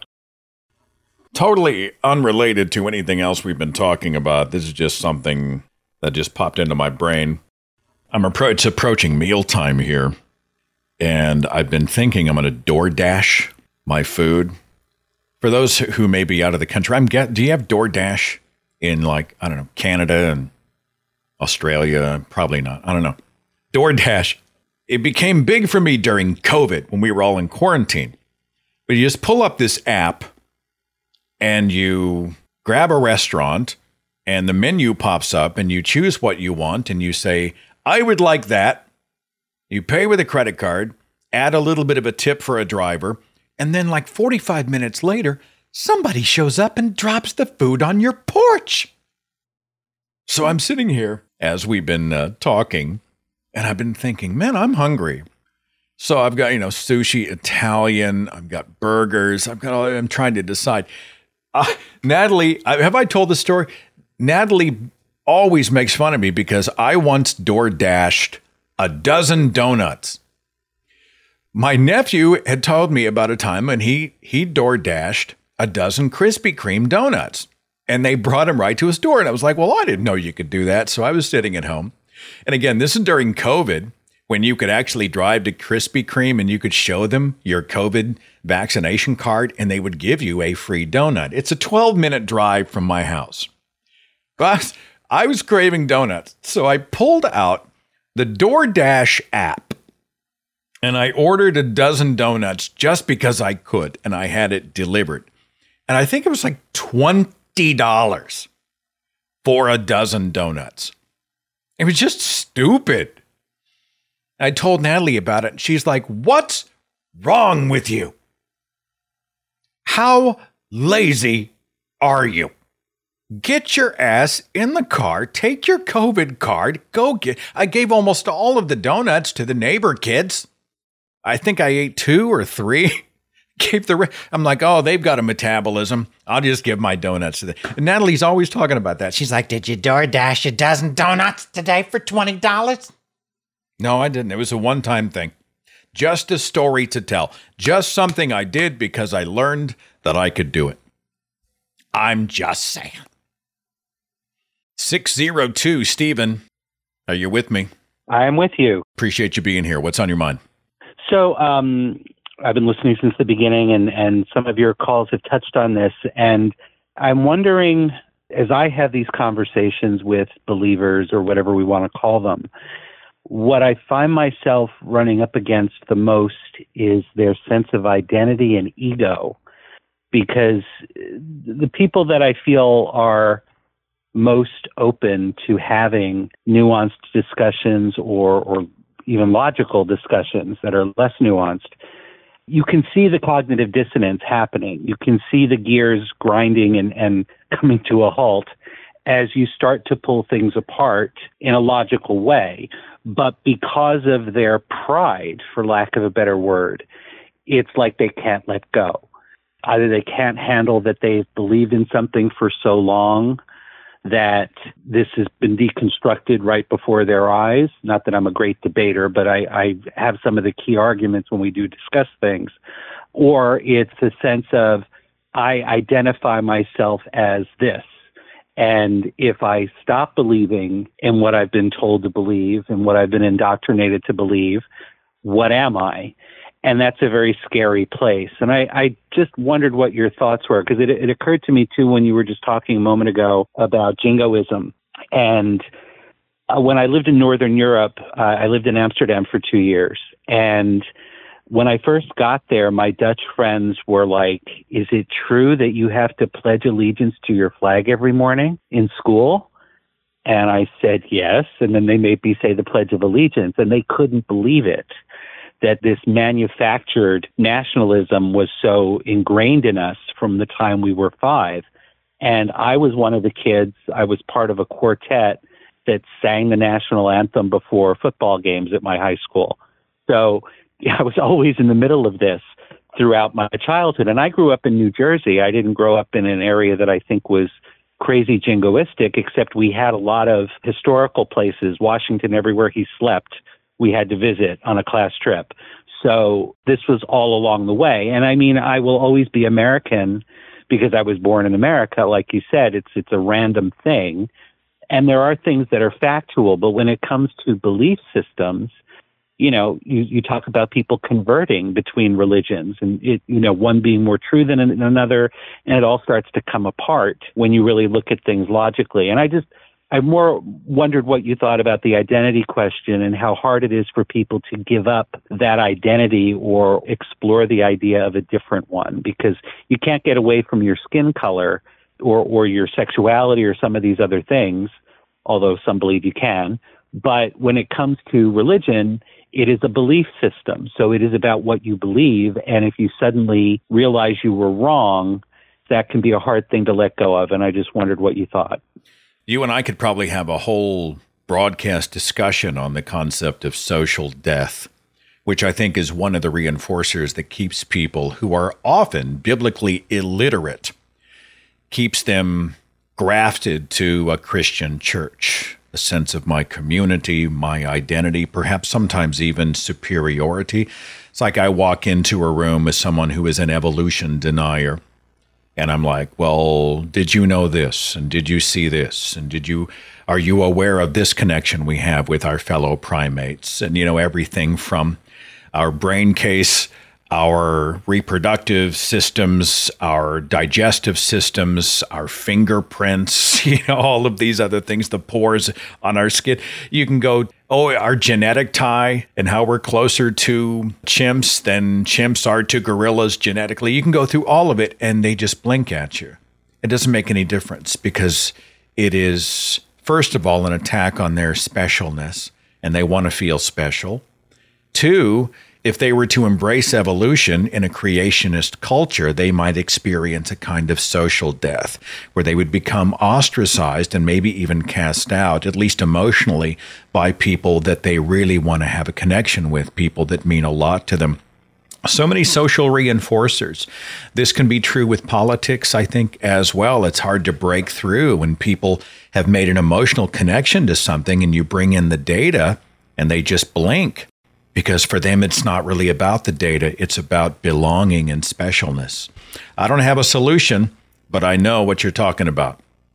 Totally unrelated to anything else we've been talking about. This is just something that just popped into my brain. It's approaching mealtime here, and I've been thinking I'm going to DoorDash my food. For those who may be out of the country, do you have DoorDash in Canada and Australia? Probably not. I don't know. DoorDash, it became big for me during COVID when we were all in quarantine. But you just pull up this app and you grab a restaurant and the menu pops up and you choose what you want and you say, I would like that. You pay with a credit card, add a little bit of a tip for a driver. And then 45 minutes later, somebody shows up and drops the food on your porch. So I'm sitting here as we've been talking, and I've been thinking, man, I'm hungry. So I've got, sushi, Italian, I've got burgers, I'm trying to decide. Natalie, have I told the story? Natalie always makes fun of me because I once DoorDashed a dozen donuts. My nephew had told me about a time when he DoorDashed a dozen Krispy Kreme donuts. And they brought him right to his door. And I was like, well, I didn't know you could do that. So I was sitting at home. And again, this is during COVID, when you could actually drive to Krispy Kreme and you could show them your COVID vaccination card and they would give you a free donut. It's a 12-minute drive from my house. But I was craving donuts. So I pulled out the DoorDash app and I ordered a dozen donuts just because I could. And I had it delivered. And I think it was like $20 for a dozen donuts. It was just stupid. I told Natalie about it, and she's like, what's wrong with you? How lazy are you? Get your ass in the car, take your COVID card, go get. I gave almost all of the donuts to the neighbor kids. I think I ate 2 or 3. I'm like, oh, they've got a metabolism. I'll just give my donuts to them. And Natalie's always talking about that. She's like, did you DoorDash a dozen donuts today for $20? No, I didn't. It was a one-time thing. Just a story to tell. Just something I did because I learned that I could do it. I'm just saying. 602, Stephen. Are you with me? I am with you. Appreciate you being here. What's on your mind? So, I've been listening since the beginning, and some of your calls have touched on this. And I'm wondering, as I have these conversations with believers or whatever we want to call them, what I find myself running up against the most is their sense of identity and ego. Because the people that I feel are most open to having nuanced discussions or even logical discussions that are less nuanced, you can see the cognitive dissonance happening. You can see the gears grinding and coming to a halt as you start to pull things apart in a logical way. But because of their pride, for lack of a better word, it's like they can't let go. Either they can't handle that they've believed in something for so long that this has been deconstructed right before their eyes. Not that I'm a great debater, but I have some of the key arguments when we do discuss things. Or it's a sense of, I identify myself as this. And if I stop believing in what I've been told to believe and what I've been indoctrinated to believe, what am I? And that's a very scary place. And I just wondered what your thoughts were, because it occurred to me, too, when you were just talking a moment ago about jingoism. And when I lived in Northern Europe, I lived in Amsterdam for 2 years. And when I first got there, my Dutch friends were like, is it true that you have to pledge allegiance to your flag every morning in school? And I said, yes. And then they made me say the Pledge of Allegiance, and they couldn't believe it, that this manufactured nationalism was so ingrained in us from the time we were 5. And I was one of the kids, I was part of a quartet that sang the national anthem before football games at my high school. So I was always in the middle of this throughout my childhood. And I grew up in New Jersey. I didn't grow up in an area that I think was crazy jingoistic, except we had a lot of historical places. Washington, everywhere he slept, we had to visit on a class trip. So this was all along the way. And I mean, I will always be American because I was born in America. Like you said, it's a random thing. And there are things that are factual, but when it comes to belief systems, you know, you talk about people converting between religions and it, you know, one being more true than another, and it all starts to come apart when you really look at things logically. And I more wondered what you thought about the identity question and how hard it is for people to give up that identity or explore the idea of a different one, because you can't get away from your skin color or your sexuality or some of these other things, although some believe you can. But when it comes to religion, it is a belief system. So it is about what you believe. And if you suddenly realize you were wrong, that can be a hard thing to let go of. And I just wondered what you thought. You and I could probably have a whole broadcast discussion on the concept of social death, which I think is one of the reinforcers that keeps people who are often biblically illiterate, keeps them grafted to a Christian church, a sense of my community, my identity, perhaps sometimes even superiority. It's like I walk into a room with someone who is an evolution denier, And I'm like, well, did you know this? And did you see this? And are you aware of this connection we have with our fellow primates? And, everything from our brain case, our reproductive systems, our digestive systems, our fingerprints, all of these other things, the pores on our skin. You can go, our genetic tie and how we're closer to chimps than chimps are to gorillas genetically. You can go through all of it and they just blink at you. It doesn't make any difference because it is, first of all, an attack on their specialness and they want to feel special. 2, if they were to embrace evolution in a creationist culture, they might experience a kind of social death where they would become ostracized and maybe even cast out, at least emotionally, by people that they really want to have a connection with, people that mean a lot to them. So many social reinforcers. This can be true with politics, I think, as well. It's hard to break through when people have made an emotional connection to something and you bring in the data and they just blink. Because for them, it's not really about the data. It's about belonging and specialness. I don't have a solution, but I know what you're talking about.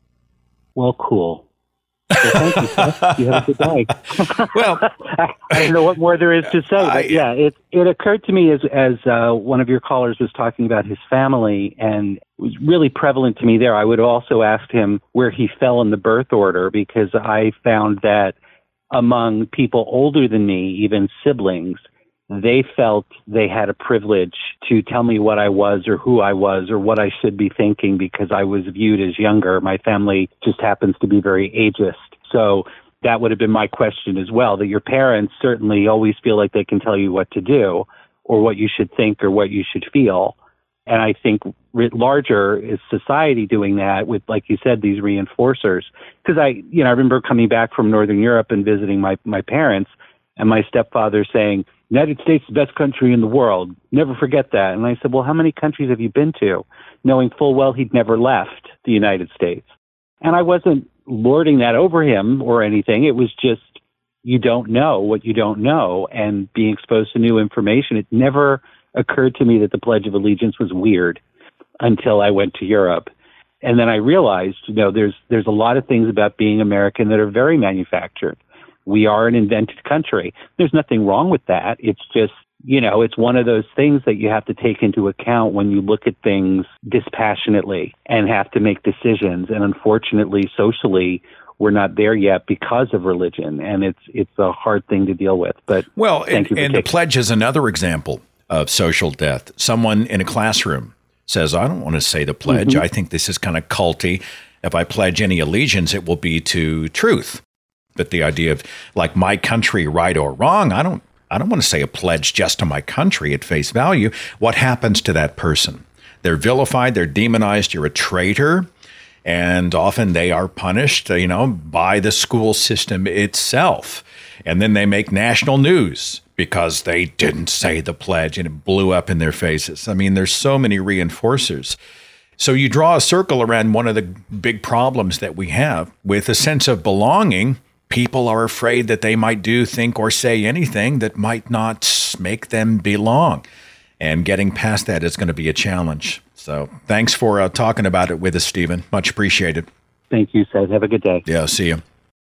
Well, cool. Well, thank you, Seth. You have a good day. Well, I don't know what more there is to say, but yeah, it occurred to me as one of your callers was talking about his family, and it was really prevalent to me there. I would have also asked him where he fell in the birth order, because I found that among people older than me, even siblings, they felt they had a privilege to tell me what I was or who I was or what I should be thinking because I was viewed as younger. My family just happens to be very ageist. So that would have been my question as well, that your parents certainly always feel like they can tell you what to do or what you should think or what you should feel. And I think writ larger is society doing that with, like you said, these reinforcers. Because I remember coming back from Northern Europe and visiting my parents, and my stepfather saying, United States is the best country in the world. Never forget that. And I said, well, how many countries have you been to? Knowing full well he'd never left the United States. And I wasn't lording that over him or anything. It was just, you don't know what you don't know, and being exposed to new information. It never occurred to me that the Pledge of Allegiance was weird until I went to Europe. And then I realized, there's a lot of things about being American that are very manufactured. We are an invented country. There's nothing wrong with that. It's just, it's one of those things that you have to take into account when you look at things dispassionately and have to make decisions. And unfortunately, socially, we're not there yet because of religion. And it's a hard thing to deal with. But and the Pledge is another example of social death. Someone in a classroom says, I don't want to say the pledge. Mm-hmm. I think this is kind of culty. If I pledge any allegiance, it will be to truth. But the idea of like my country, right or wrong, I don't want to say a pledge just to my country at face value. What happens to that person? They're vilified, they're demonized, you're a traitor, and often they are punished, by the school system itself. And then they make national news because they didn't say the pledge and it blew up in their faces. I mean, there's so many reinforcers. So you draw a circle around one of the big problems that we have with a sense of belonging. People are afraid that they might do, think, or say anything that might not make them belong. And getting past that is going to be a challenge. So thanks for talking about it with us, Stephen. Much appreciated. Thank you, Seth. Have a good day. Yeah, see you.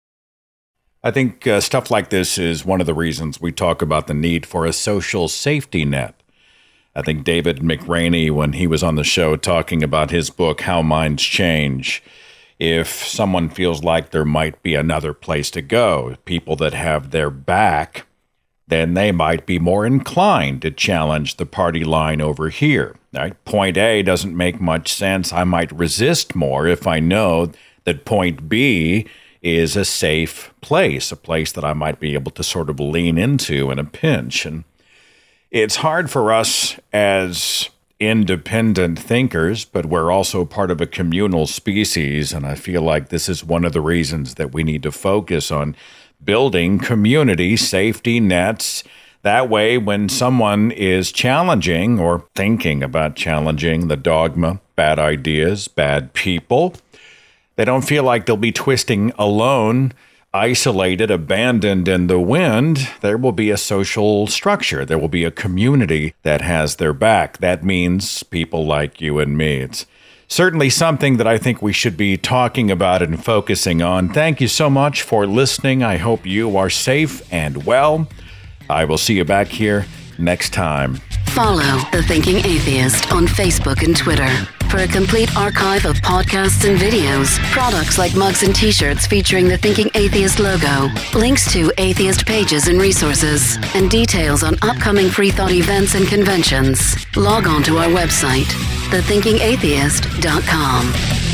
I think stuff like this is one of the reasons we talk about the need for a social safety net. I think David McRaney, when he was on the show talking about his book, How Minds Change, if someone feels like there might be another place to go, people that have their back, then they might be more inclined to challenge the party line over here. Right? Point A doesn't make much sense. I might resist more if I know that point B is a safe place, a place that I might be able to sort of lean into in a pinch. And it's hard for us as independent thinkers, but we're also part of a communal species. And I feel like this is one of the reasons that we need to focus on building community safety nets. That way, when someone is challenging or thinking about challenging the dogma, bad ideas, bad people, they don't feel like they'll be twisting alone, isolated, abandoned in the wind. There will be a social structure. There will be a community that has their back. That means people like you and me. It's certainly something that I think we should be talking about and focusing on. Thank you so much for listening. I hope you are safe and well. I will see you back here next time. Follow The Thinking Atheist on Facebook and Twitter for a complete archive of podcasts and videos, products like mugs and t-shirts featuring the Thinking Atheist logo, links to atheist pages and resources, and details on upcoming Free Thought events and conventions. Log on to our website, thethinkingatheist.com.